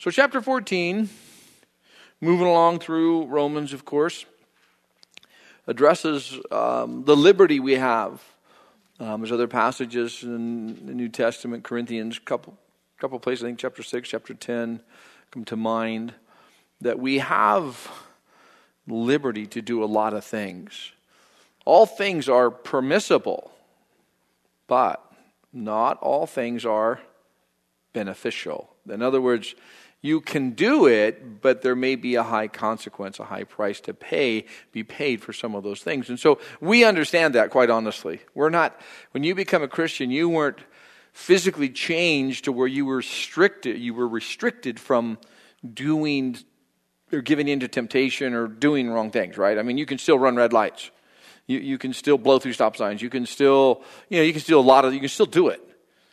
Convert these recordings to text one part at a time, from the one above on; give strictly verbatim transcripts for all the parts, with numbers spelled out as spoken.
So chapter fourteen, moving along through Romans, of course, addresses um, the liberty we have. Um, there's other passages in the New Testament, Corinthians, couple couple places, I think chapter six, chapter ten come to mind, that we have liberty to do a lot of things. All things are permissible, but not all things are beneficial. In other words, you can do it, but there may be a high consequence, a high price to pay, be paid for some of those things. And so we understand that, quite honestly. We're not, when you become a Christian, you weren't physically changed to where you were restricted, you were restricted from doing or giving into temptation or doing wrong things, right? I mean, you can still run red lights. You you can still blow through stop signs. You can still, you know, you can still a lot of, you can still do it.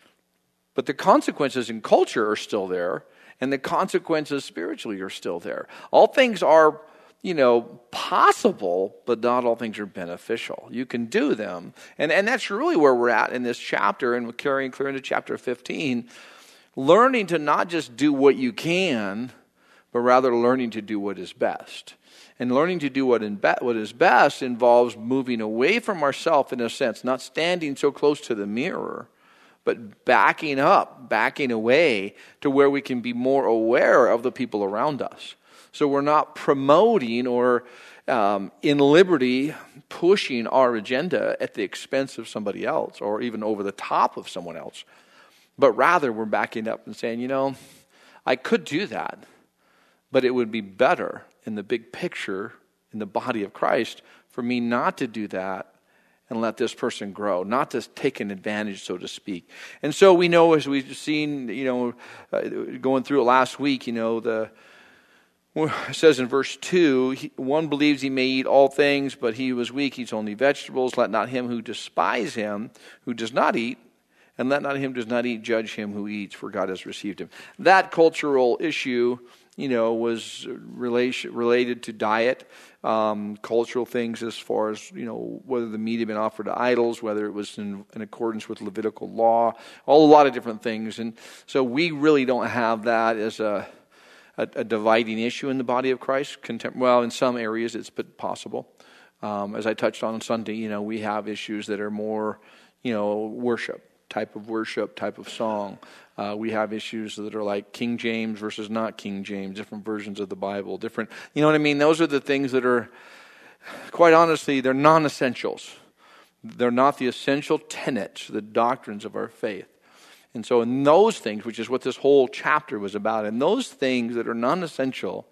But the consequences in culture are still there, and the consequences spiritually are still there. All things are, you know, possible, but not all things are beneficial. You can do them. And, and that's really where we're at in this chapter, and we're carrying clear into chapter fifteen. Learning to not just do what you can, but rather learning to do what is best. And learning to do what, in be- what is best involves moving away from ourselves in a sense, not standing so close to the mirror, but backing up, backing away to where we can be more aware of the people around us. So we're not promoting or um, in liberty pushing our agenda at the expense of somebody else or even over the top of someone else. But rather we're backing up and saying, you know, I could do that, but it would be better in the big picture, in the body of Christ, for me not to do that and let this person grow, not to take an advantage, so to speak. And so we know, as we've seen, you know, uh, going through it last week, you know, the well, it says in verse two, he, one believes he may eat all things, but he who is weak eats only vegetables. Let not him who despise him, who does not eat, and let not him who does not eat judge him who eats, for God has received him. That cultural issue, you know, was relation, related to diet, um, cultural things as far as, you know, whether the meat had been offered to idols, whether it was in, in accordance with Levitical law, all a lot of different things. And so we really don't have that as a, a, a dividing issue in the body of Christ. Contem- well, in some areas it's possible. Um, as I touched on on Sunday, you know, we have issues that are more, you know, worship. Type of worship, type of song. Uh, we have issues that are like King James versus not King James, different versions of the Bible, different, you know what I mean? Those are the things that are, quite honestly, they're non-essentials. They're not the essential tenets, the doctrines of our faith. And so in those things, which is what this whole chapter was about, in those things that are non-essential,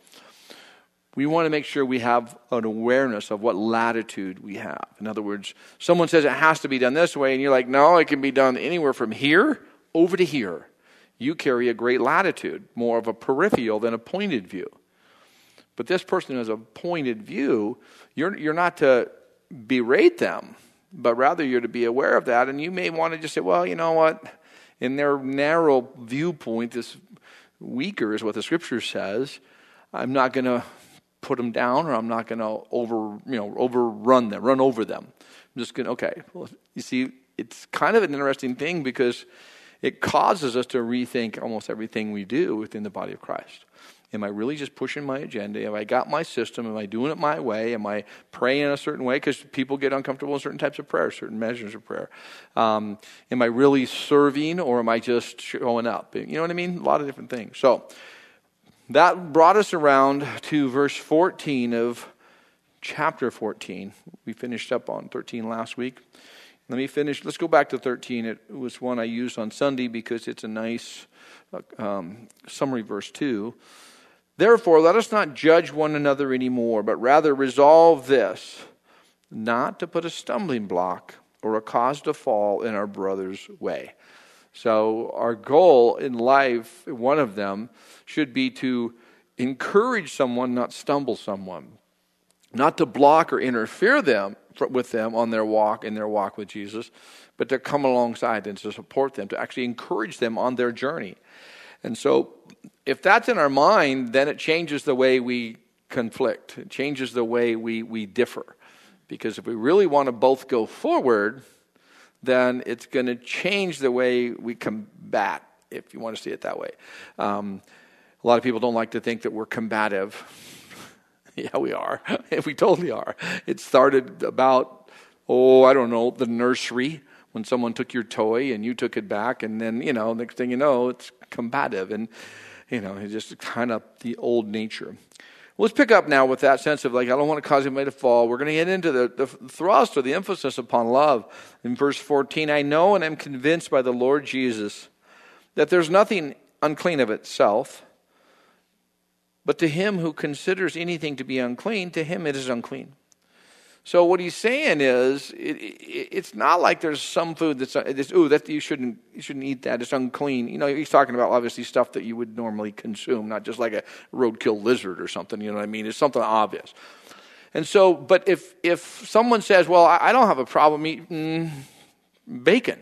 we want to make sure we have an awareness of what latitude we have. In other words, someone says it has to be done this way, and you're like, no, it can be done anywhere from here over to here. You carry a great latitude, more of a peripheral than a pointed view. But this person who has a pointed view, you're, you're not to berate them, but rather you're to be aware of that, and you may want to just say, well, you know what? In their narrow viewpoint, this weaker is what the Scripture says. I'm not going to put them down, or I'm not going to over, you know, overrun them, run over them. I'm just going to, okay. Well, you see, it's kind of an interesting thing because it causes us to rethink almost everything we do within the body of Christ. Am I really just pushing my agenda? Have I got my system? Am I doing it my way? Am I praying a certain way? Because people get uncomfortable in certain types of prayer, certain measures of prayer. Um, am I really serving, or am I just showing up? You know what I mean? A lot of different things. So that brought us around to verse fourteen of chapter fourteen. We finished up on thirteen last week. Let me finish. Let's go back to thirteen. It was one I used on Sunday because it's a nice um, summary verse too. Therefore, let us not judge one another anymore, but rather resolve this, not to put a stumbling block or a cause to fall in our brother's way. So our goal in life, one of them, should be to encourage someone, not stumble someone. Not to block or interfere them with them on their walk, in their walk with Jesus, but to come alongside and to support them, to actually encourage them on their journey. And so if that's in our mind, then it changes the way we conflict. It changes the way we, we differ. Because if we really want to both go forward, then it's going to change the way we combat, if you want to see it that way. Um, A lot of people don't like to think that we're combative. Yeah, we are. We totally are. It started about, oh, I don't know, the nursery, when someone took your toy and you took it back, and then, you know, next thing you know, it's combative, and, you know, it's just kind of the old nature. Well, let's pick up now with that sense of, like, I don't want to cause anybody to fall. We're going to get into the, the thrust or the emphasis upon love. In verse fourteen, I know and am convinced by the Lord Jesus that there's nothing unclean of itself, but to him who considers anything to be unclean, to him it is unclean. So what he's saying is, it, it, it's not like there's some food that's, it's, ooh, that you shouldn't you shouldn't eat that, it's unclean. You know, he's talking about obviously stuff that you would normally consume, not just like a roadkill lizard or something, you know what I mean? It's something obvious. And so, but if if someone says, well, I, I don't have a problem eating bacon,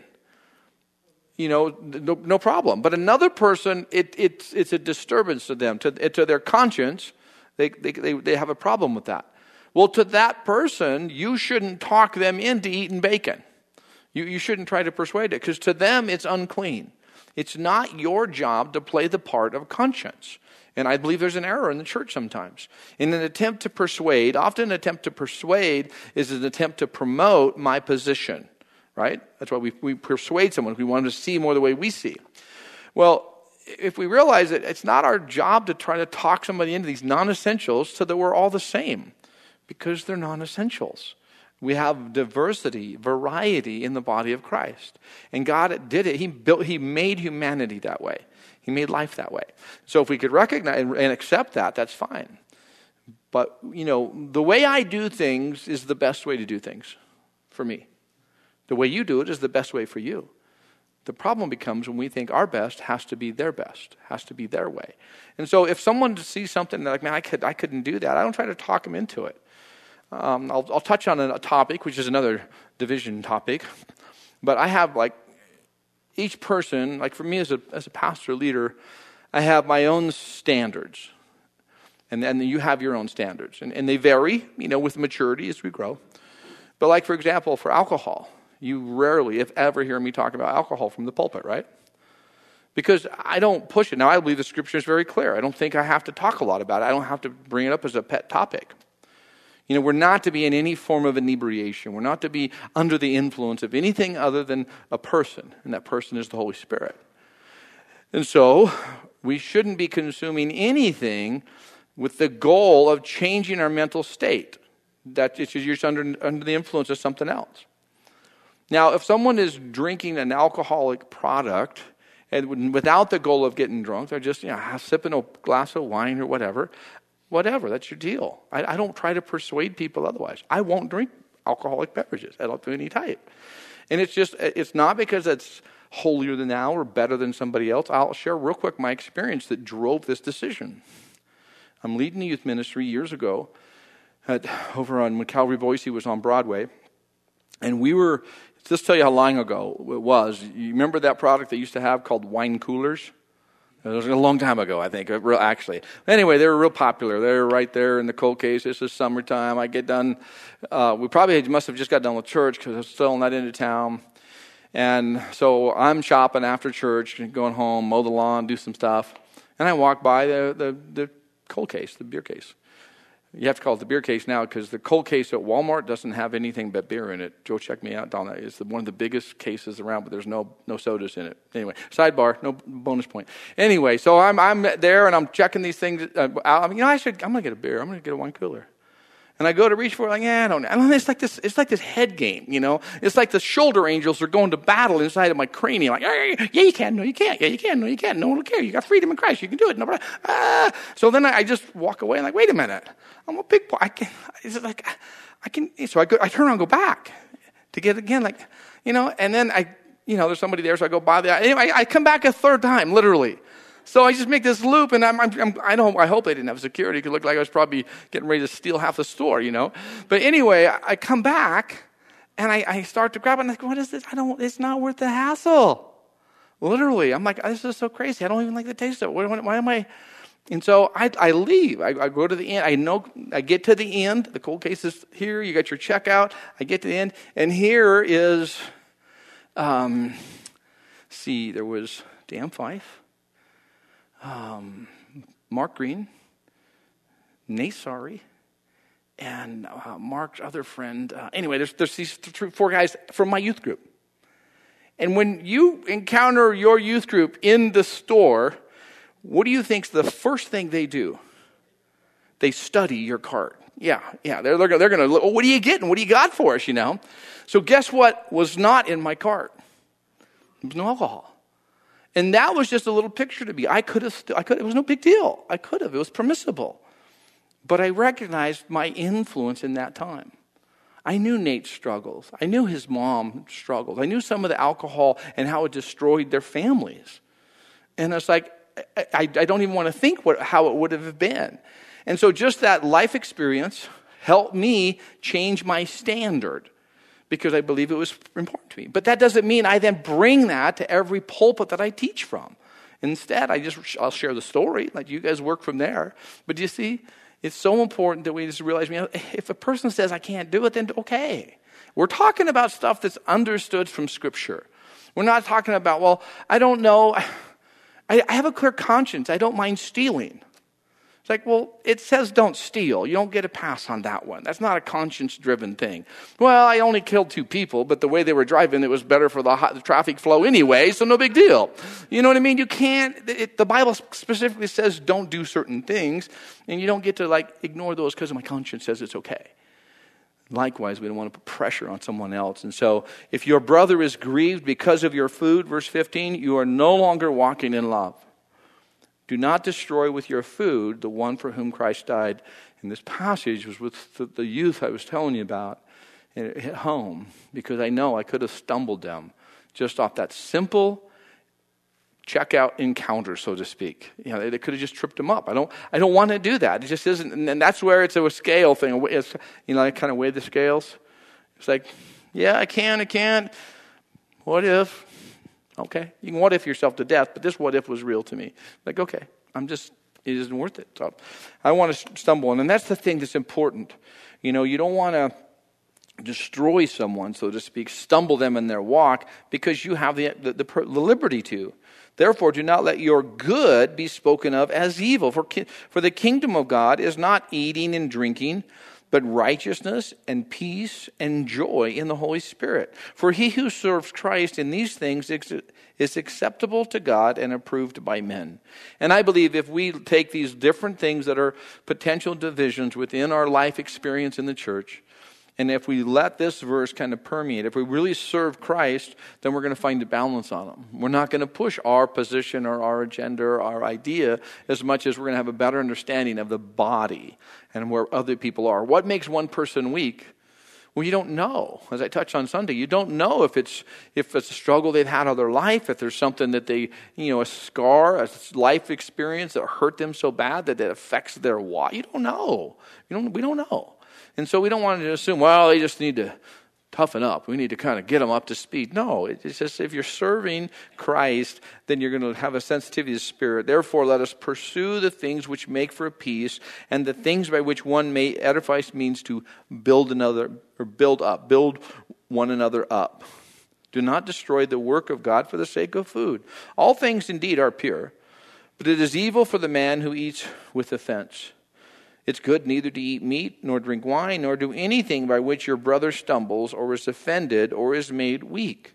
you know, no, no problem. But another person, it, it's it's a disturbance to them, to, to their conscience, they, they they they have a problem with that. Well, to that person, you shouldn't talk them into eating bacon. You, you shouldn't try to persuade it, because to them it's unclean. It's not your job to play the part of conscience. And I believe there's an error in the church sometimes. In an attempt to persuade, often an attempt to persuade is an attempt to promote my position, right? That's why we, we persuade someone. We want them to see more the way we see. Well, if we realize that it's not our job to try to talk somebody into these non-essentials so that we're all the same, because they're non-essentials. We have diversity, variety in the body of Christ. And God did it. He built, He made humanity that way. He made life that way. So if we could recognize and accept that, that's fine. But, you know, the way I do things is the best way to do things for me. The way you do it is the best way for you. The problem becomes when we think our best has to be their best, has to be their way. And so if someone sees something like, man, I, could, I couldn't do that, I don't try to talk them into it. Um, I'll, I'll touch on a topic, which is another division topic. But I have, like, each person, like for me as a as a pastor leader, I have my own standards. And then you have your own standards. And, and they vary, you know, with maturity as we grow. But like, for example, for alcohol, you rarely, if ever, hear me talk about alcohol from the pulpit, right? Because I don't push it. Now, I believe the scripture is very clear. I don't think I have to talk a lot about it. I don't have to bring it up as a pet topic. You know, we're not to be in any form of inebriation. We're not to be under the influence of anything other than a person, and that person is the Holy Spirit. And so, we shouldn't be consuming anything with the goal of changing our mental state. That it's just under, under the influence of something else. Now, if someone is drinking an alcoholic product and without the goal of getting drunk, they're just, you know, sipping a glass of wine or whatever, whatever, that's your deal. I, I don't try to persuade people otherwise. I won't drink alcoholic beverages. I don't do any type. And it's just, it's not because it's holier than thou or better than somebody else. I'll share real quick my experience that drove this decision. I'm leading a youth ministry years ago at, over on when Calvary Boise was on Broadway. And we were, just tell you how long ago it was. You remember that product they used to have called wine coolers? It was a long time ago, I think, actually. Anyway, they were real popular. They were right there in the cold case. This is summertime. I get done. Uh, we probably must have just got done with church because I was still not into town. And so I'm shopping after church, going home, mow the lawn, do some stuff. And I walk by the, the, the cold case, the beer case. You have to call it the beer case now because the cold case at Walmart doesn't have anything but beer in it. Joe, check me out, Donna. It's the, one of the biggest cases around, but there's no no sodas in it. Anyway, sidebar, no bonus point. Anyway, so I'm I'm there and I'm checking these things uh, out. You know, I should I'm gonna get a beer. I'm gonna get a wine cooler. And I go to reach for it, like, yeah, I don't know. I don't know. It's like this. It's like this head game, you know. It's like the shoulder angels are going to battle inside of my cranium. Like, yeah, yeah, you can, no, you can't. Yeah, you can, no, you can't. No one will care. You got freedom in Christ. You can do it. No, ah. So then I just walk away and like, wait a minute. I'm a big boy. I can. It's like I can. So I go. I turn around and go back to get it again, like, you know. And then I, you know, there's somebody there, so I go by there. Anyway, I come back a third time, literally. So I just make this loop, and I'm, I'm, I'm, I don't. I hope they didn't have security. It could look like I was probably getting ready to steal half the store, you know. But anyway, I, I come back, and I, I start to grab it, and I go, what is this? I don't. It's not worth the hassle. Literally, I'm like, this is so crazy. I don't even like the taste of it. Why, why am I? And so I, I leave. I, I go to the end. I know. I get to the end. The cold case is here. You got your checkout. I get to the end, and here is. Um, see, there was Dan Fife. um, Mark Green, Nate Sorry, and uh, Mark's other friend. Uh, anyway, there's, there's these th- four guys from my youth group. And when you encounter your youth group in the store, what do you think's the first thing they do? They study your cart. Yeah, yeah. They're, they're, they're going to look, oh, what are you getting? What do you got for us, you know? So guess what was not in my cart? There was no alcohol. And that was just a little picture to me. I could have, I could. It was no big deal. I could have. It was permissible. But I recognized my influence in that time. I knew Nate's struggles. I knew his mom struggled. I knew some of the alcohol and how it destroyed their families. And it's like, I, I, I don't even want to think what, how it would have been. And so just that life experience helped me change my standard because I believe it was important to me. But that doesn't mean I then bring that to every pulpit that I teach from. Instead, I just, I'll share the story, like you guys work from there. But do you see, it's so important that we just realize, you know, if a person says I can't do it, then okay. We're talking about stuff that's understood from Scripture. We're not talking about, well, I don't know, I, I have a clear conscience. I don't mind stealing. It's like, well, it says don't steal. You don't get a pass on that one. That's not a conscience-driven thing. Well, I only killed two people, but the way they were driving, it was better for the, hot, the traffic flow anyway, so no big deal. You know what I mean? You can't, it, the Bible specifically says don't do certain things, and you don't get to like ignore those because my conscience says it's okay. Likewise, we don't want to put pressure on someone else. And so if your brother is grieved because of your food, verse fifteen, you are no longer walking in love. Do not destroy with your food the one for whom Christ died. And this passage was with the, the youth I was telling you about. And it hit home because I know I could have stumbled them just off that simple checkout encounter, so to speak. You know, they, they could have just tripped them up. I don't I don't want to do that. It just isn't. And that's where it's a scale thing. It's, you know, I kind of weigh the scales. It's like, yeah, I can, I can't. What if? Okay, you can what if yourself to death, but this what if was real to me. Like, okay, I'm just, it isn't worth it. So I want to stumble. And that's the thing that's important. You know, you don't want to destroy someone, so to speak, stumble them in their walk because you have the, the, the, the liberty to. Therefore, do not let your good be spoken of as evil. For, for the kingdom of God is not eating and drinking, but righteousness and peace and joy in the Holy Spirit. For he who serves Christ in these things is acceptable to God and approved by men. And I believe if we take these different things that are potential divisions within our life experience in the church, and if we let this verse kind of permeate, if we really serve Christ, then we're going to find a balance on them. We're not going to push our position or our agenda or our idea as much as we're going to have a better understanding of the body and where other people are. What makes one person weak? Well, you don't know. As I touched on Sunday, you don't know if it's if it's a struggle they've had all their life, if there's something that they, you know, a scar, a life experience that hurt them so bad that it affects their walk. You don't know. You don't. We don't know. And so we don't want to assume, well, they just need to toughen up. We need to kind of get them up to speed. No, it's just if you're serving Christ, then you're going to have a sensitivity to the Spirit. Therefore, let us pursue the things which make for peace, and the things by which one may edify means to build another, or build up, build one another up. Do not destroy the work of God for the sake of food. All things indeed are pure, but it is evil for the man who eats with offense. It's good neither to eat meat, nor drink wine, nor do anything by which your brother stumbles, or is offended, or is made weak.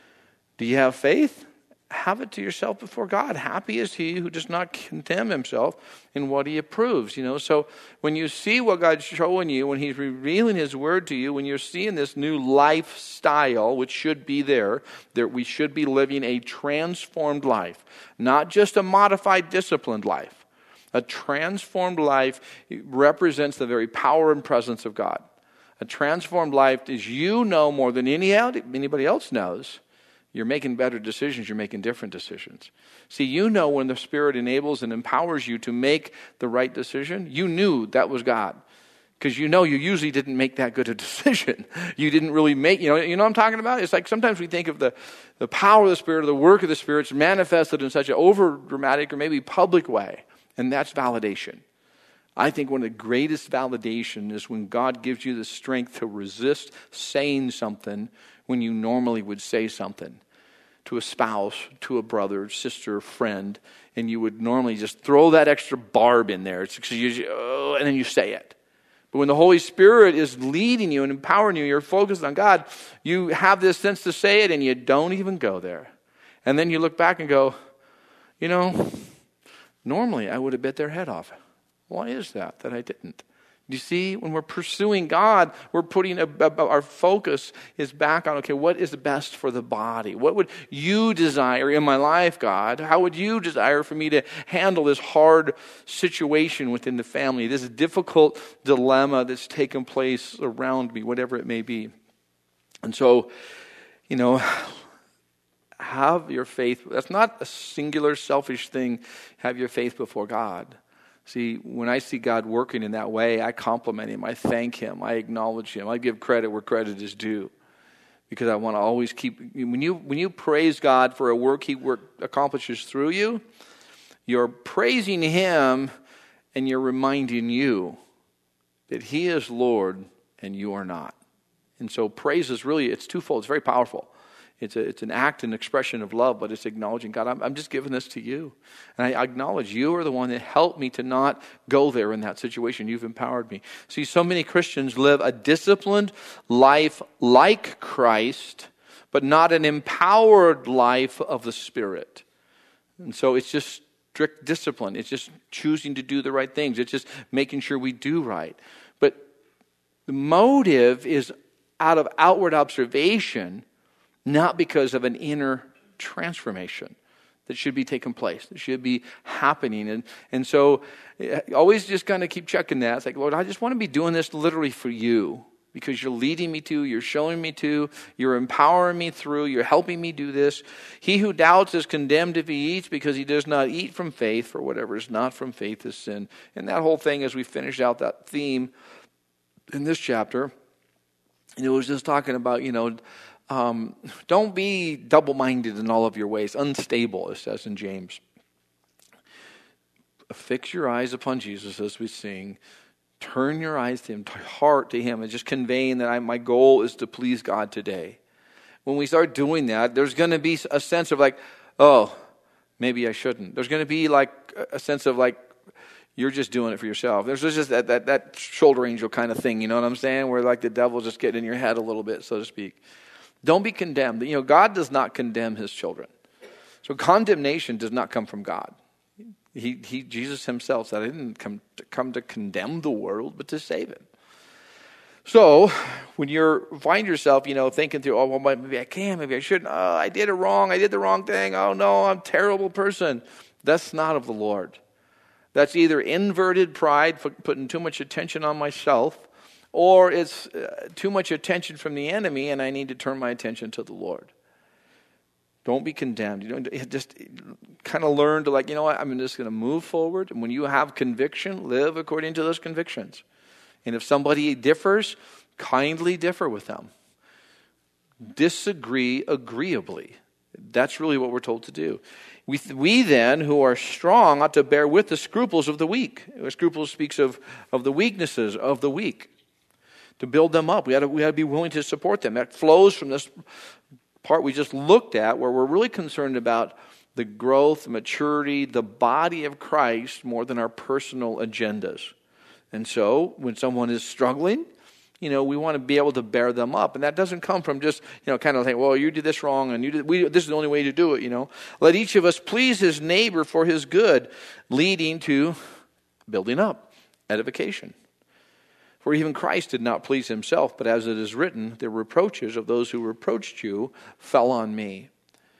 Do you have faith? Have it to yourself before God. Happy is he who does not condemn himself in what he approves. You know, so when you see what God's showing you, when he's revealing his word to you, when you're seeing this new lifestyle, which should be there, that we should be living a transformed life, not just a modified, disciplined life. A transformed life represents the very power and presence of God. A transformed life is you know more than any anybody else knows. You're making better decisions. You're making different decisions. See, you know when the Spirit enables and empowers you to make the right decision, you knew that was God. Because you know you usually didn't make that good a decision. You didn't really make, you know, you know what I'm talking about? It's like sometimes we think of the, the power of the Spirit or the work of the Spirit manifested in such an over-dramatic or maybe public way. And that's validation. I think one of the greatest validation is when God gives you the strength to resist saying something when you normally would say something to a spouse, to a brother, sister, friend. and you would normally just throw that extra barb in there. It's because you, oh, and then you say it. But when the Holy Spirit is leading you and empowering you, you're focused on God, you have this sense to say it and you don't even go there. And then you look back and go, you know, normally I would have bit their head off. Why is that, that I didn't? Do you see, when we're pursuing God, we're putting a, a, our focus is back on, okay, what is best for the body? What would you desire in my life, God? How would you desire for me to handle this hard situation within the family, this difficult dilemma that's taken place around me, whatever it may be? And so, you know, have your faith. That's not a singular, selfish thing. Have your faith before God. See, when I see God working in that way, I compliment Him, I thank Him, I acknowledge Him, I give credit where credit is due. Because I want to always keep, when you when you praise God for a work He work, accomplishes through you, you're praising Him and you're reminding you that He is Lord and you are not. And so praise is really, it's twofold, it's very powerful. It's a, it's an act and expression of love, but it's acknowledging, God, I'm, I'm just giving this to you. And I acknowledge you are the one that helped me to not go there in that situation. You've empowered me. See, so many Christians live a disciplined life like Christ, but not an empowered life of the Spirit. And so it's just strict discipline. It's just choosing to do the right things. It's just making sure we do right. But the motive is out of outward observation, not because of an inner transformation that should be taking place, that should be happening. And and so always just kind of keep checking that. It's like, Lord, I just want to be doing this literally for you because you're leading me to, you're showing me to, you're empowering me through, you're helping me do this. He who doubts is condemned if he eats because he does not eat from faith, for whatever is not from faith is sin. And that whole thing, as we finish out that theme in this chapter, and it was just talking about, you know, Um, don't be double-minded in all of your ways, unstable, it says in James. Fix your eyes upon Jesus as we sing. Turn your eyes to Him, heart to Him, and just conveying that I, my goal is to please God today. When we start doing that, there's going to be a sense of like, oh, maybe I shouldn't. There's going to be like a sense of like, you're just doing it for yourself. There's just that, that, that shoulder angel kind of thing, you know what I'm saying? Where like the devil's just getting in your head a little bit, so to speak. Don't be condemned. You know, God does not condemn His children. So condemnation does not come from God. He, he, Jesus Himself said, I didn't come to, come to condemn the world, but to save it. So when you find yourself, you know, thinking through, oh, well, maybe I can, maybe I shouldn't. Oh, I did it wrong. I did the wrong thing. Oh, no, I'm a terrible person. That's not of the Lord. That's either inverted pride, putting too much attention on myself, or it's uh, too much attention from the enemy and I need to turn my attention to the Lord. Don't be condemned. You don't just kind of learn to like, you know what, I'm just going to move forward. And when you have conviction, live according to those convictions. And if somebody differs, kindly differ with them. Disagree agreeably. That's really what we're told to do. We, we then, who are strong, ought to bear with the scruples of the weak. Scruples speaks of, of the weaknesses of the weak. To build them up, we had to, we had to be willing to support them. That flows from this part we just looked at, where we're really concerned about the growth, the maturity, the body of Christ more than our personal agendas. And so, when someone is struggling, you know, we want to be able to bear them up, and that doesn't come from just, you know, kind of saying, "Well, you did this wrong, and you did. We, this is the only way to do it." You know, let each of us please his neighbor for his good, leading to building up, edification. For even Christ did not please himself, but as it is written, the reproaches of those who reproached you fell on me.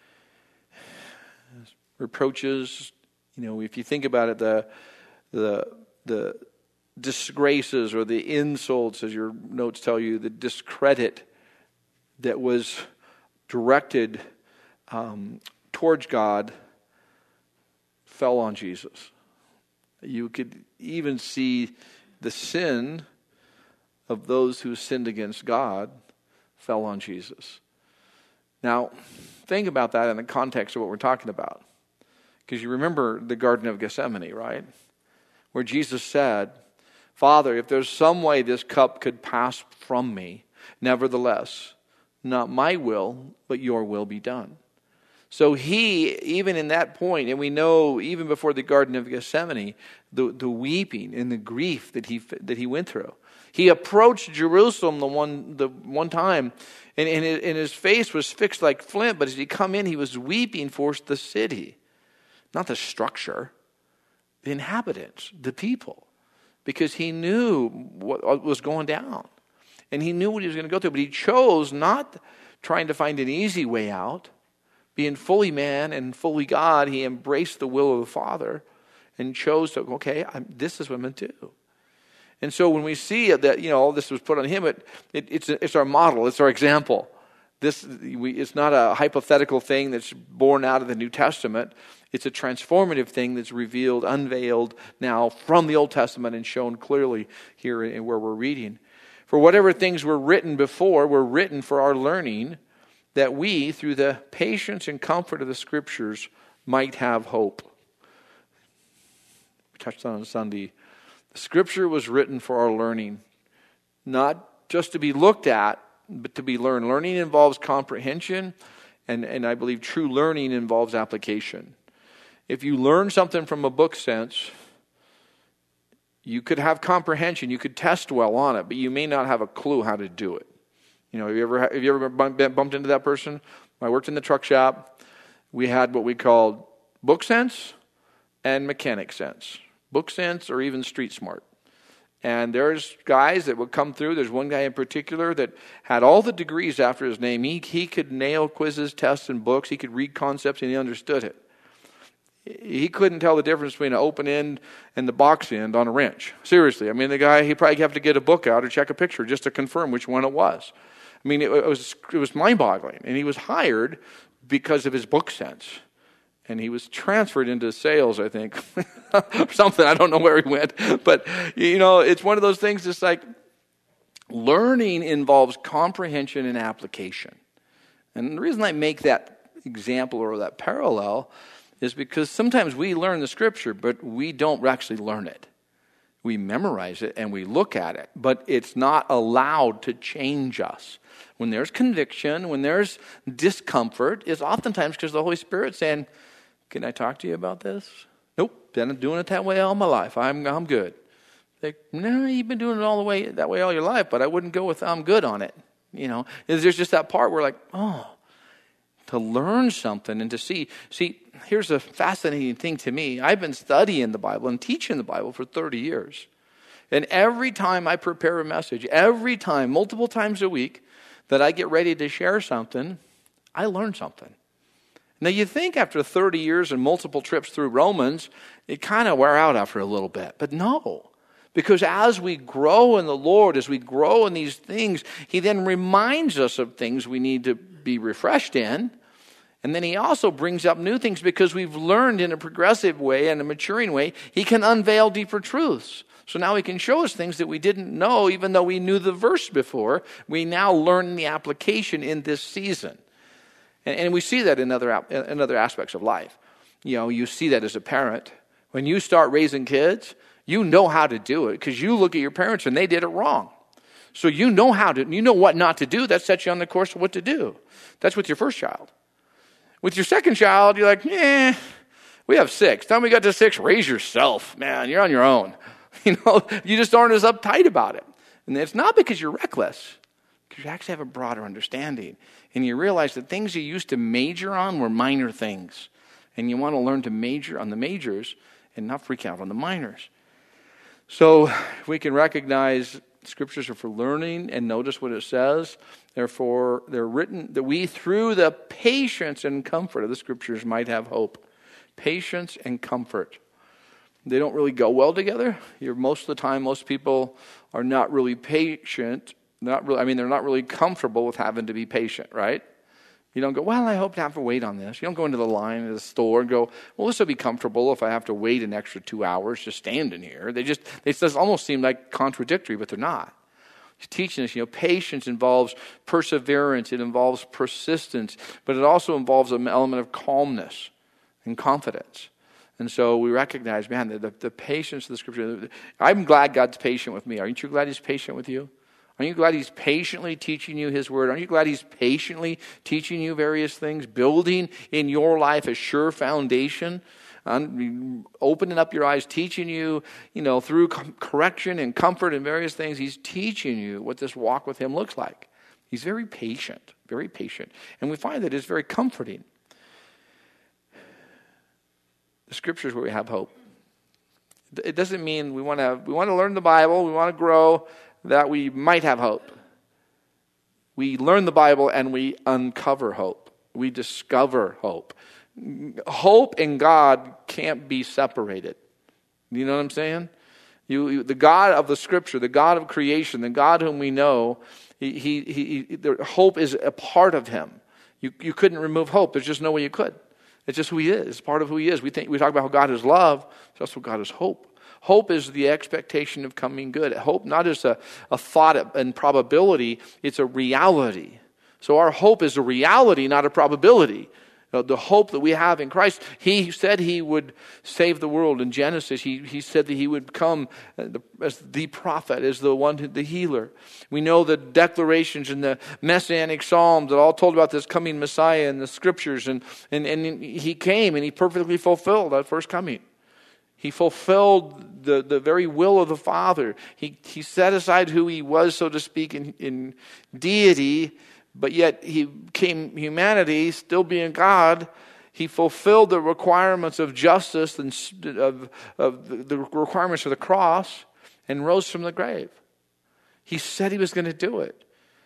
Reproaches, you know, if you think about it, the the the disgraces or the insults, as your notes tell you, the discredit that was directed um, towards God fell on Jesus. You could even see the sin of those who sinned against God fell on Jesus. Now, think about that in the context of what we're talking about. Because you remember the Garden of Gethsemane, right? Where Jesus said, Father, if there's some way this cup could pass from me, nevertheless, not my will, but your will be done. So he, even in that point, and we know even before the Garden of Gethsemane, the, the weeping and the grief that he that he went through. He approached Jerusalem the one the one time, and, and, his, and his face was fixed like flint, but as he come in, he was weeping for the city. Not the structure, the inhabitants, the people. Because he knew what was going down. And he knew what he was going to go through, but he chose not trying to find an easy way out. Being fully man and fully God, he embraced the will of the Father and chose to, okay, I'm, this is what I'm going to do. And so when we see that, you know, all this was put on him, it, it, it's, it's our model, it's our example. This we, it's not a hypothetical thing that's born out of the New Testament. It's a transformative thing that's revealed, unveiled now from the Old Testament and shown clearly here in where we're reading. For whatever things were written before were written for our learning, that we, through the patience and comfort of the Scriptures, might have hope. We touched on it on Sunday. The Scripture was written for our learning, not just to be looked at, but to be learned. Learning involves comprehension, and, and I believe true learning involves application. If you learn something from a book sense, you could have comprehension, you could test well on it, but you may not have a clue how to do it. You know, have you ever have you ever bumped into that person? I worked in the truck shop. We had what we called book sense and mechanic sense. Book sense or even street smart. And there's guys that would come through. There's one guy in particular that had all the degrees after his name. He, he could nail quizzes, tests, and books. He could read concepts, and he understood it. He couldn't tell the difference between an open end and the box end on a wrench. Seriously. I mean, the guy, he probably have to get a book out or check a picture just to confirm which one it was. I mean, it was it was mind-boggling. And he was hired because of his book sense. And he was transferred into sales, I think. or something. I don't know where he went. But, you know, it's one of those things, it's like learning involves comprehension and application. And the reason I make that example or that parallel is because sometimes we learn the Scripture, but we don't actually learn it. We memorize it and we look at it, but it's not allowed to change us. When there's conviction, when there's discomfort, it's oftentimes because the Holy Spirit's saying, can I talk to you about this? Nope, been doing it that way all my life. I'm I'm good. Like, no, you've been doing it all the way that way all your life, but I wouldn't go with I'm good on it. You know, there's just that part where like, oh, to learn something and to see. See, here's a fascinating thing to me. I've been studying the Bible and teaching the Bible for thirty years. And every time I prepare a message, every time, multiple times a week, that I get ready to share something, I learn something. Now, you think after thirty years and multiple trips through Romans, it kind of wear out after a little bit. But no, because as we grow in the Lord, as we grow in these things, He then reminds us of things we need to be refreshed in. And then He also brings up new things because we've learned in a progressive way and a maturing way. He can unveil deeper truths. So now He can show us things that we didn't know, even though we knew the verse before. We now learn the application in this season. And, and we see that in other, in other aspects of life. You know, you see that as a parent. When you start raising kids, you know how to do it because you look at your parents and they did it wrong. So you know how to, you know what not to do. That sets you on the course of what to do. That's with your first child. With your second child, you're like, eh, we have six. Time we got to six, raise yourself, man. You're on your own. You know, you just aren't as uptight about it. And it's not because you're reckless, because you actually have a broader understanding. And you realize that things you used to major on were minor things. And you want to learn to major on the majors and not freak out on the minors. So we can recognize Scriptures are for learning, and notice what it says. Therefore, they're written that we, through the patience and comfort of the Scriptures, might have hope. Patience and comfort. They don't really go well together. You're, most of the time, most people are not really patient. Not really. I mean, they're not really comfortable with having to be patient, right? You don't go, well, I hope to have to wait on this. You don't go into the line at the store and go, well, this will be comfortable if I have to wait an extra two hours just standing here. They just, they just almost seem like contradictory, but they're not. He's teaching us, you know, patience involves perseverance. It involves persistence, but it also involves an element of calmness and confidence. And so we recognize, man, the, the, the patience of the Scripture. I'm glad God's patient with me. Aren't you glad He's patient with you? Aren't you glad he's patiently teaching you his word? Aren't you glad he's patiently teaching you various things, building in your life a sure foundation, um, opening up your eyes, teaching you, you know, through correction and comfort and various things. He's teaching you what this walk with him looks like. He's very patient, very patient. And we find that it's very comforting. The scripture is where we have hope. It doesn't mean we want to we want to learn the Bible, we want to grow, that we might have hope. We learn the Bible and we uncover hope. We discover hope. Hope and God can't be separated. You know what I'm saying? You, you the God of the Scripture, the God of creation, the God whom we know, he, he, he, the hope is a part of him. You, you couldn't remove hope. There's just no way you could. It's just who he is. It's part of who he is. We think we talk about how God is love. It's also God is hope. Hope is the expectation of coming good. Hope not as a, a thought and probability. It's a reality. So our hope is a reality, not a probability. The hope that we have in Christ. He said he would save the world in Genesis. He, he said that he would come as the prophet, as the one, the healer. We know the declarations in the Messianic Psalms that all told about this coming Messiah in the Scriptures. And, and, and he came and he perfectly fulfilled that first coming. He fulfilled the, the very will of the Father. He, he set aside who he was, so to speak, in, in deity, but yet he came humanity, still being God. He fulfilled the requirements of justice and of, of the requirements of the cross and rose from the grave. He said he was going to do it.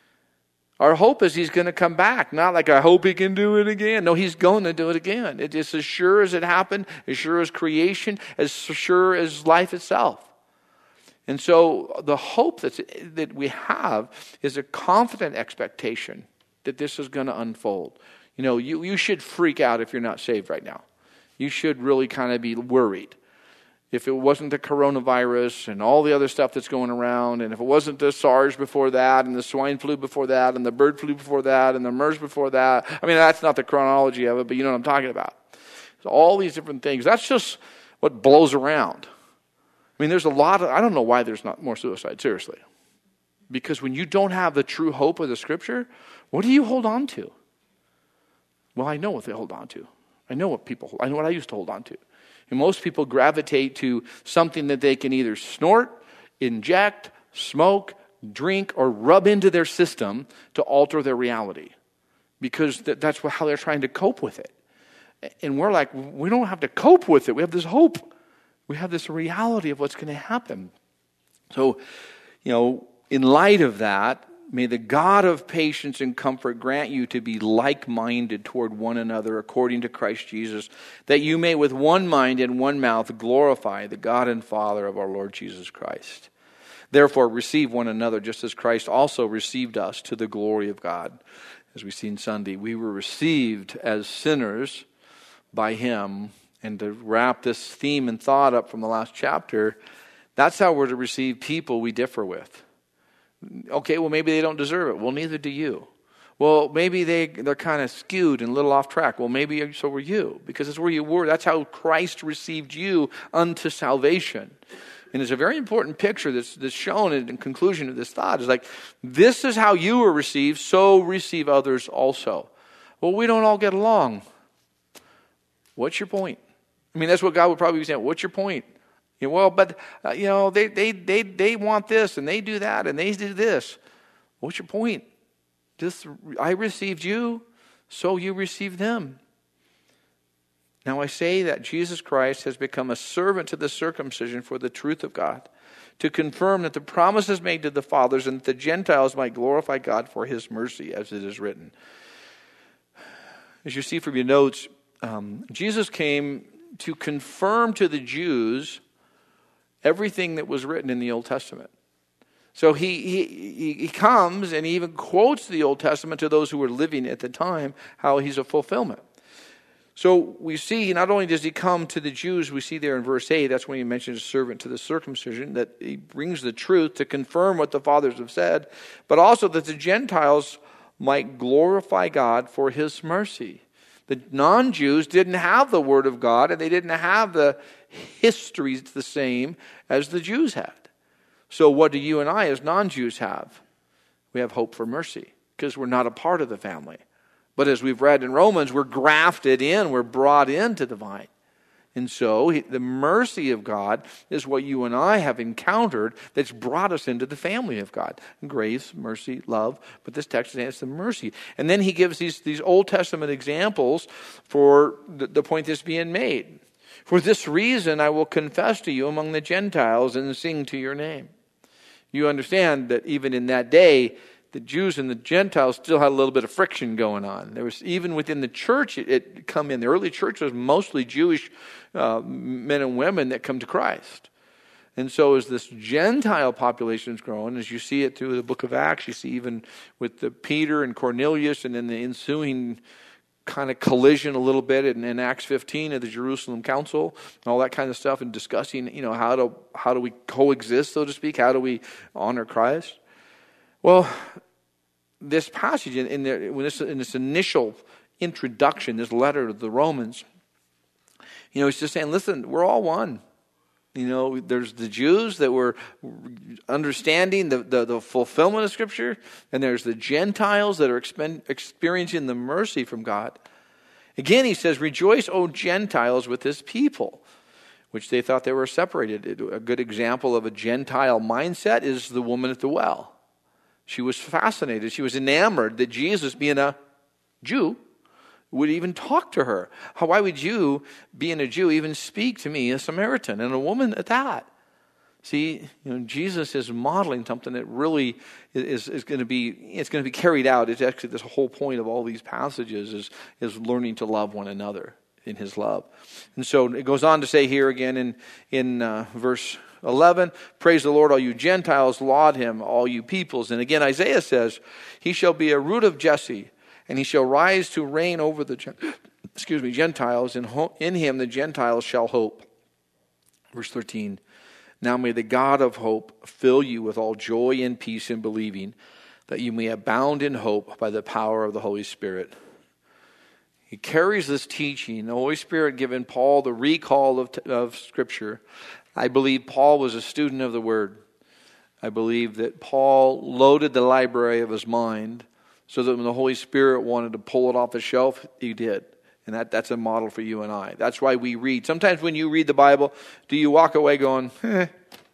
Our hope is he's going to come back. Not like I hope he can do it again. No, he's going to do it again. It is as sure as it happened, as sure as creation, as sure as life itself. And so the hope that's, that we have is a confident expectation that this is going to unfold. You know, you, you should freak out if you're not saved right now. You should really kind of be worried. If it wasn't the coronavirus and all the other stuff that's going around, and if it wasn't the SARS before that, and the swine flu before that, and the bird flu before that, and the MERS before that. I mean, that's not the chronology of it, but you know what I'm talking about. So all these different things. That's just what blows around. I mean, there's a lot of, I don't know why there's not more suicide, seriously. Because when you don't have the true hope of the Scripture, what do you hold on to? Well, I know what they hold on to. I know what people, I know what I used to hold on to. And most people gravitate to something that they can either snort, inject, smoke, drink, or rub into their system to alter their reality. Because that's how they're trying to cope with it. And we're like, we don't have to cope with it. We have this hope. We have this reality of what's going to happen. So, you know, in light of that, may the God of patience and comfort grant you to be like-minded toward one another according to Christ Jesus, that you may with one mind and one mouth glorify the God and Father of our Lord Jesus Christ. Therefore, receive one another just as Christ also received us to the glory of God. As we see in Sunday, we were received as sinners by him. And to wrap this theme and thought up from the last chapter, that's how we're to receive people we differ with. Okay, well, maybe they don't deserve it. Well, neither do you. Well, maybe they, they're kind of skewed and a little off track. Well, maybe so were you, because it's where you were. That's how Christ received you unto salvation. And it's a very important picture that's, that's shown in the conclusion of this thought. It's like, this is how you were received, so receive others also. Well, we don't all get along. What's your point? I mean, that's what God would probably be saying. What's your point? You know, well, but, uh, you know, they, they, they, they want this, and they do that, and they do this. What's your point? Just, I received you, so you received them. Now I say that Jesus Christ has become a servant to the circumcision for the truth of God, to confirm that the promises made to the fathers and that the Gentiles might glorify God for his mercy, as it is written. As you see from your notes, um, Jesus came to confirm to the Jews everything that was written in the Old Testament. So he, he, he comes and he even quotes the Old Testament to those who were living at the time, how he's a fulfillment. So we see, not only does he come to the Jews, we see there in verse eight, that's when he mentions a servant to the circumcision, that he brings the truth to confirm what the fathers have said, but also that the Gentiles might glorify God for his mercy. The non-Jews didn't have the Word of God, and they didn't have the histories the same as the Jews had. So what do you and I as non-Jews have? We have hope for mercy because we're not a part of the family. But as we've read in Romans, we're grafted in, we're brought into the vine. And so he, the mercy of God is what you and I have encountered that's brought us into the family of God. Grace, mercy, love. But this text is the mercy. And then he gives these, these Old Testament examples for the, the point that's being made. For this reason I will confess to you among the Gentiles and sing to your name. You understand that even in that day, the Jews and the Gentiles still had a little bit of friction going on. There was, even within the church, it, it come in. The early church was mostly Jewish uh, men and women that come to Christ. And so as this Gentile population is growing, as you see it through the book of Acts, you see even with the Peter and Cornelius and then the ensuing kind of collision a little bit in, in Acts fifteen of the Jerusalem Council and all that kind of stuff, and discussing, you know, how do, how do we coexist, so to speak? How do we honor Christ? Well, this passage in, in, the, when this, in this initial introduction, this letter to the Romans, you know, it's just saying, listen, we're all one. You know, there's the Jews that were understanding the, the, the fulfillment of Scripture, and there's the Gentiles that are expen- experiencing the mercy from God. Again, he says, rejoice, O Gentiles, with this people, which they thought they were separated. A good example of a Gentile mindset is the woman at the well. She was fascinated. She was enamored that Jesus, being a Jew, would even talk to her. How, why would you, being a Jew, even speak to me, a Samaritan, and a woman at that? See, you know, Jesus is modeling something that really is, is going to be, it's going to be carried out. It's actually this whole point of all these passages is, is learning to love one another in his love. And so it goes on to say here again in, in uh, verse eleven, praise the Lord, all you Gentiles, laud him, all you peoples. And again, Isaiah says, he shall be a root of Jesse, and he shall rise to reign over the excuse me Gentiles. In, ho- in him the Gentiles shall hope. Verse thirteen, now may the God of hope fill you with all joy and peace in believing, that you may abound in hope by the power of the Holy Spirit. He carries this teaching, the Holy Spirit giving Paul the recall of, of Scripture. I believe Paul was a student of the Word. I believe that Paul loaded the library of his mind so that when the Holy Spirit wanted to pull it off the shelf, he did. And that, that's a model for you and I. That's why we read. Sometimes when you read the Bible, do you walk away going, eh,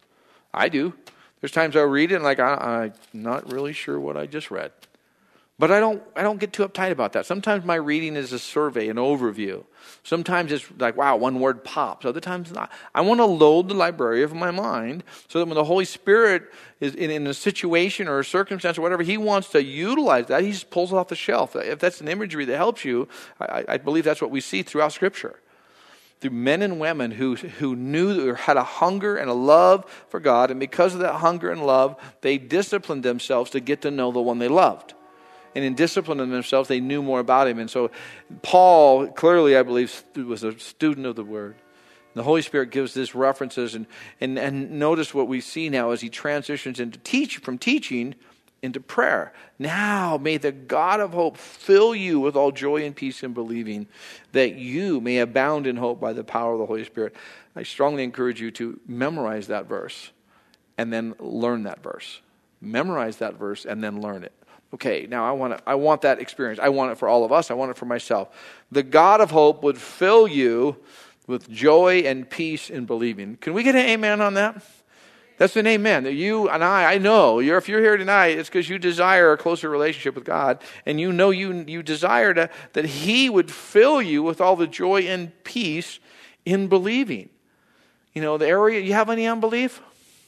I do. There's times I read it and like, I, I'm not really sure what I just read. But I don't I don't get too uptight about that. Sometimes my reading is a survey, an overview. Sometimes it's like, wow, one word pops. Other times not. I want to load the library of my mind so that when the Holy Spirit is in, in a situation or a circumstance or whatever, he wants to utilize that, he just pulls it off the shelf. If that's an imagery that helps you, I, I believe that's what we see throughout Scripture. Through men and women who, who knew or had a hunger and a love for God, and because of that hunger and love, they disciplined themselves to get to know the one they loved. And in disciplining themselves, they knew more about him. And so Paul, clearly, I believe, was a student of the Word. The Holy Spirit gives these references. And, and, and notice what we see now as he transitions into teach from teaching into prayer. Now may the God of hope fill you with all joy and peace in believing, that you may abound in hope by the power of the Holy Spirit. I strongly encourage you to memorize that verse and then learn that verse. Memorize that verse and then learn it. Okay, now I want to, I want that experience. I want it for all of us. I want it for myself. The God of hope would fill you with joy and peace in believing. Can we get an amen on that? That's an amen. You and I, I know, you're, if you're here tonight, it's because you desire a closer relationship with God, and you know you, you desire to, that he would fill you with all the joy and peace in believing. You know, the area, you have any unbelief?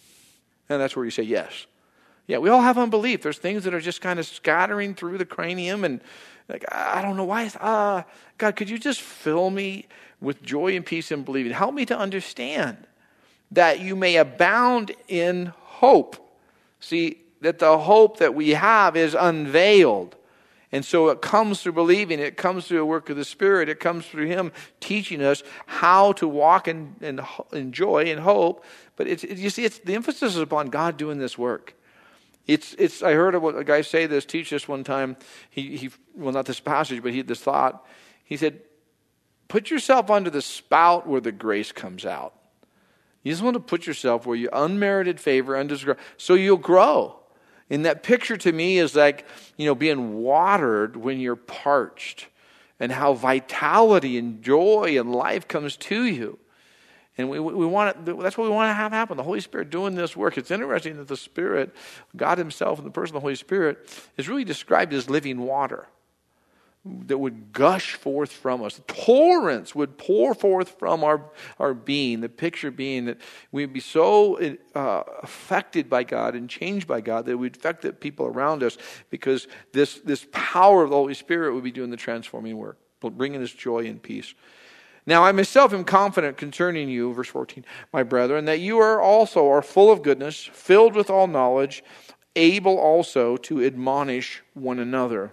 And that's where you say yes. Yeah, we all have unbelief. There's things that are just kind of scattering through the cranium, and like, I don't know why. Ah, uh, God, could you just fill me with joy and peace in believing? Help me to understand that you may abound in hope. See, that the hope that we have is unveiled. And so it comes through believing. It comes through a work of the Spirit. It comes through him teaching us how to walk in, in, in joy and hope. But it's, it, you see, it's, the emphasis is upon God doing this work. It's, it's, I heard a guy say this, teach this one time. He, he, well, not this passage, but he had this thought. He said, put yourself under the spout where the grace comes out. You just want to put yourself where you unmerited favor, undeserved, so you'll grow. And that picture to me is like, you know, being watered when you're parched, and how vitality and joy and life comes to you. And we we want it, that's what we want to have happen. The Holy Spirit doing this work. It's interesting that the Spirit, God himself and the person of the Holy Spirit, is really described as living water that would gush forth from us. Torrents would pour forth from our, our being. The picture being that we'd be so uh, affected by God and changed by God that we'd affect the people around us, because this, this power of the Holy Spirit would be doing the transforming work, bringing us joy and peace. Now I myself am confident concerning you, verse fourteen, my brethren, that you are also are full of goodness, filled with all knowledge, able also to admonish one another.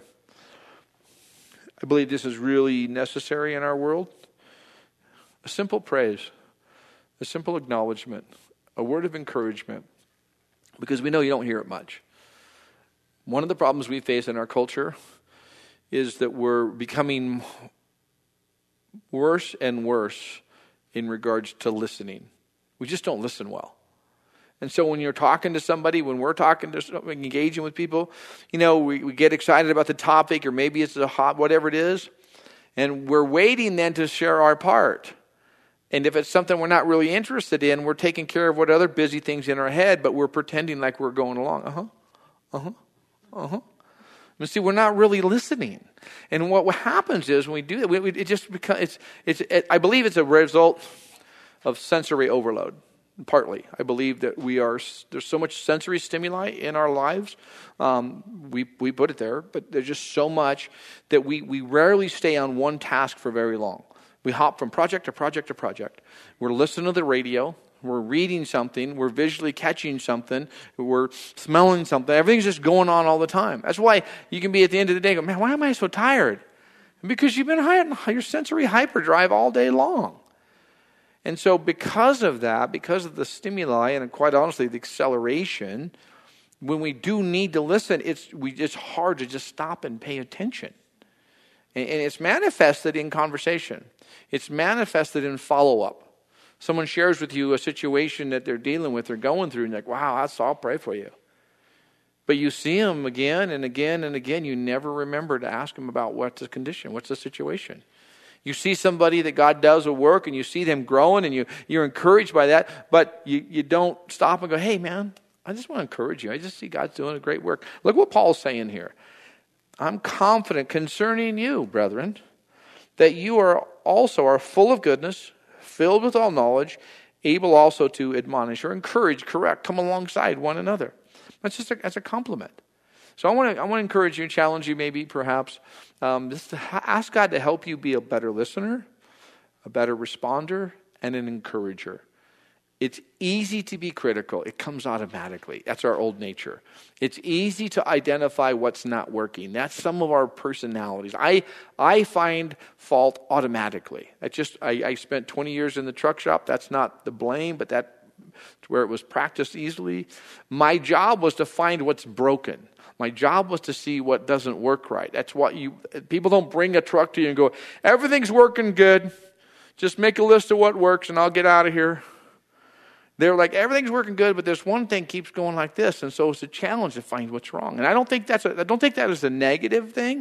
I believe this is really necessary in our world. A simple praise, a simple acknowledgement, a word of encouragement, because we know you don't hear it much. One of the problems we face in our culture is that we're becoming worse and worse in regards to listening. We just don't listen well. And so when you're talking to somebody, when we're talking to somebody, engaging with people, you know, we, we get excited about the topic, or maybe it's a hot, whatever it is, and we're waiting then to share our part. And if it's something we're not really interested in, we're taking care of what other busy things in our head, but we're pretending like we're going along. Uh-huh, uh-huh, uh-huh. And see, we're not really listening. And what happens is when we do that, we, we, it just becomes, it's, it's, it, I believe it's a result of sensory overload. Partly, I believe that we are, there's so much sensory stimuli in our lives. Um, we we put it there, but there's just so much that we, we rarely stay on one task for very long. We hop from project to project to project. We're listening to the radio. We're reading something. We're visually catching something. We're smelling something. Everything's just going on all the time. That's why you can be at the end of the day and go, man, why am I so tired? Because you've been high, your sensory hyperdrive all day long. And so because of that, because of the stimuli, and quite honestly, the acceleration, when we do need to listen, it's we it's hard to just stop and pay attention. And, and it's manifested in conversation. It's manifested in follow-up. Someone shares with you a situation that they're dealing with, they're going through, and you're like, wow, that's, I'll pray for you. But you see them again and again and again, you never remember to ask them about what's the condition, what's the situation. You see somebody that God does a work, and you see them growing, and you, you're encouraged by that, but you, you don't stop and go, hey, man, I just want to encourage you. I just see God's doing a great work. Look what Paul's saying here. I'm confident concerning you, brethren, that you are also are full of goodness, filled with all knowledge, able also to admonish or encourage, correct, come alongside one another. That's just a, that's a compliment. So I want to I want to encourage you, challenge you maybe perhaps, um, just to ask God to help you be a better listener, a better responder, and an encourager. It's easy to be critical. It comes automatically. That's our old nature. It's easy to identify what's not working. That's some of our personalities. I I find fault automatically. I just I, I spent twenty years in the truck shop. That's not the blame, but that's where it was practiced easily. My job was to find what's broken. My job was to see what doesn't work right. That's what you, people don't bring a truck to you and go, everything's working good. Just make a list of what works and I'll get out of here. They're like, everything's working good, but this one thing keeps going like this. And so it's a challenge to find what's wrong. And I don't think that's a, I don't think that is a negative thing,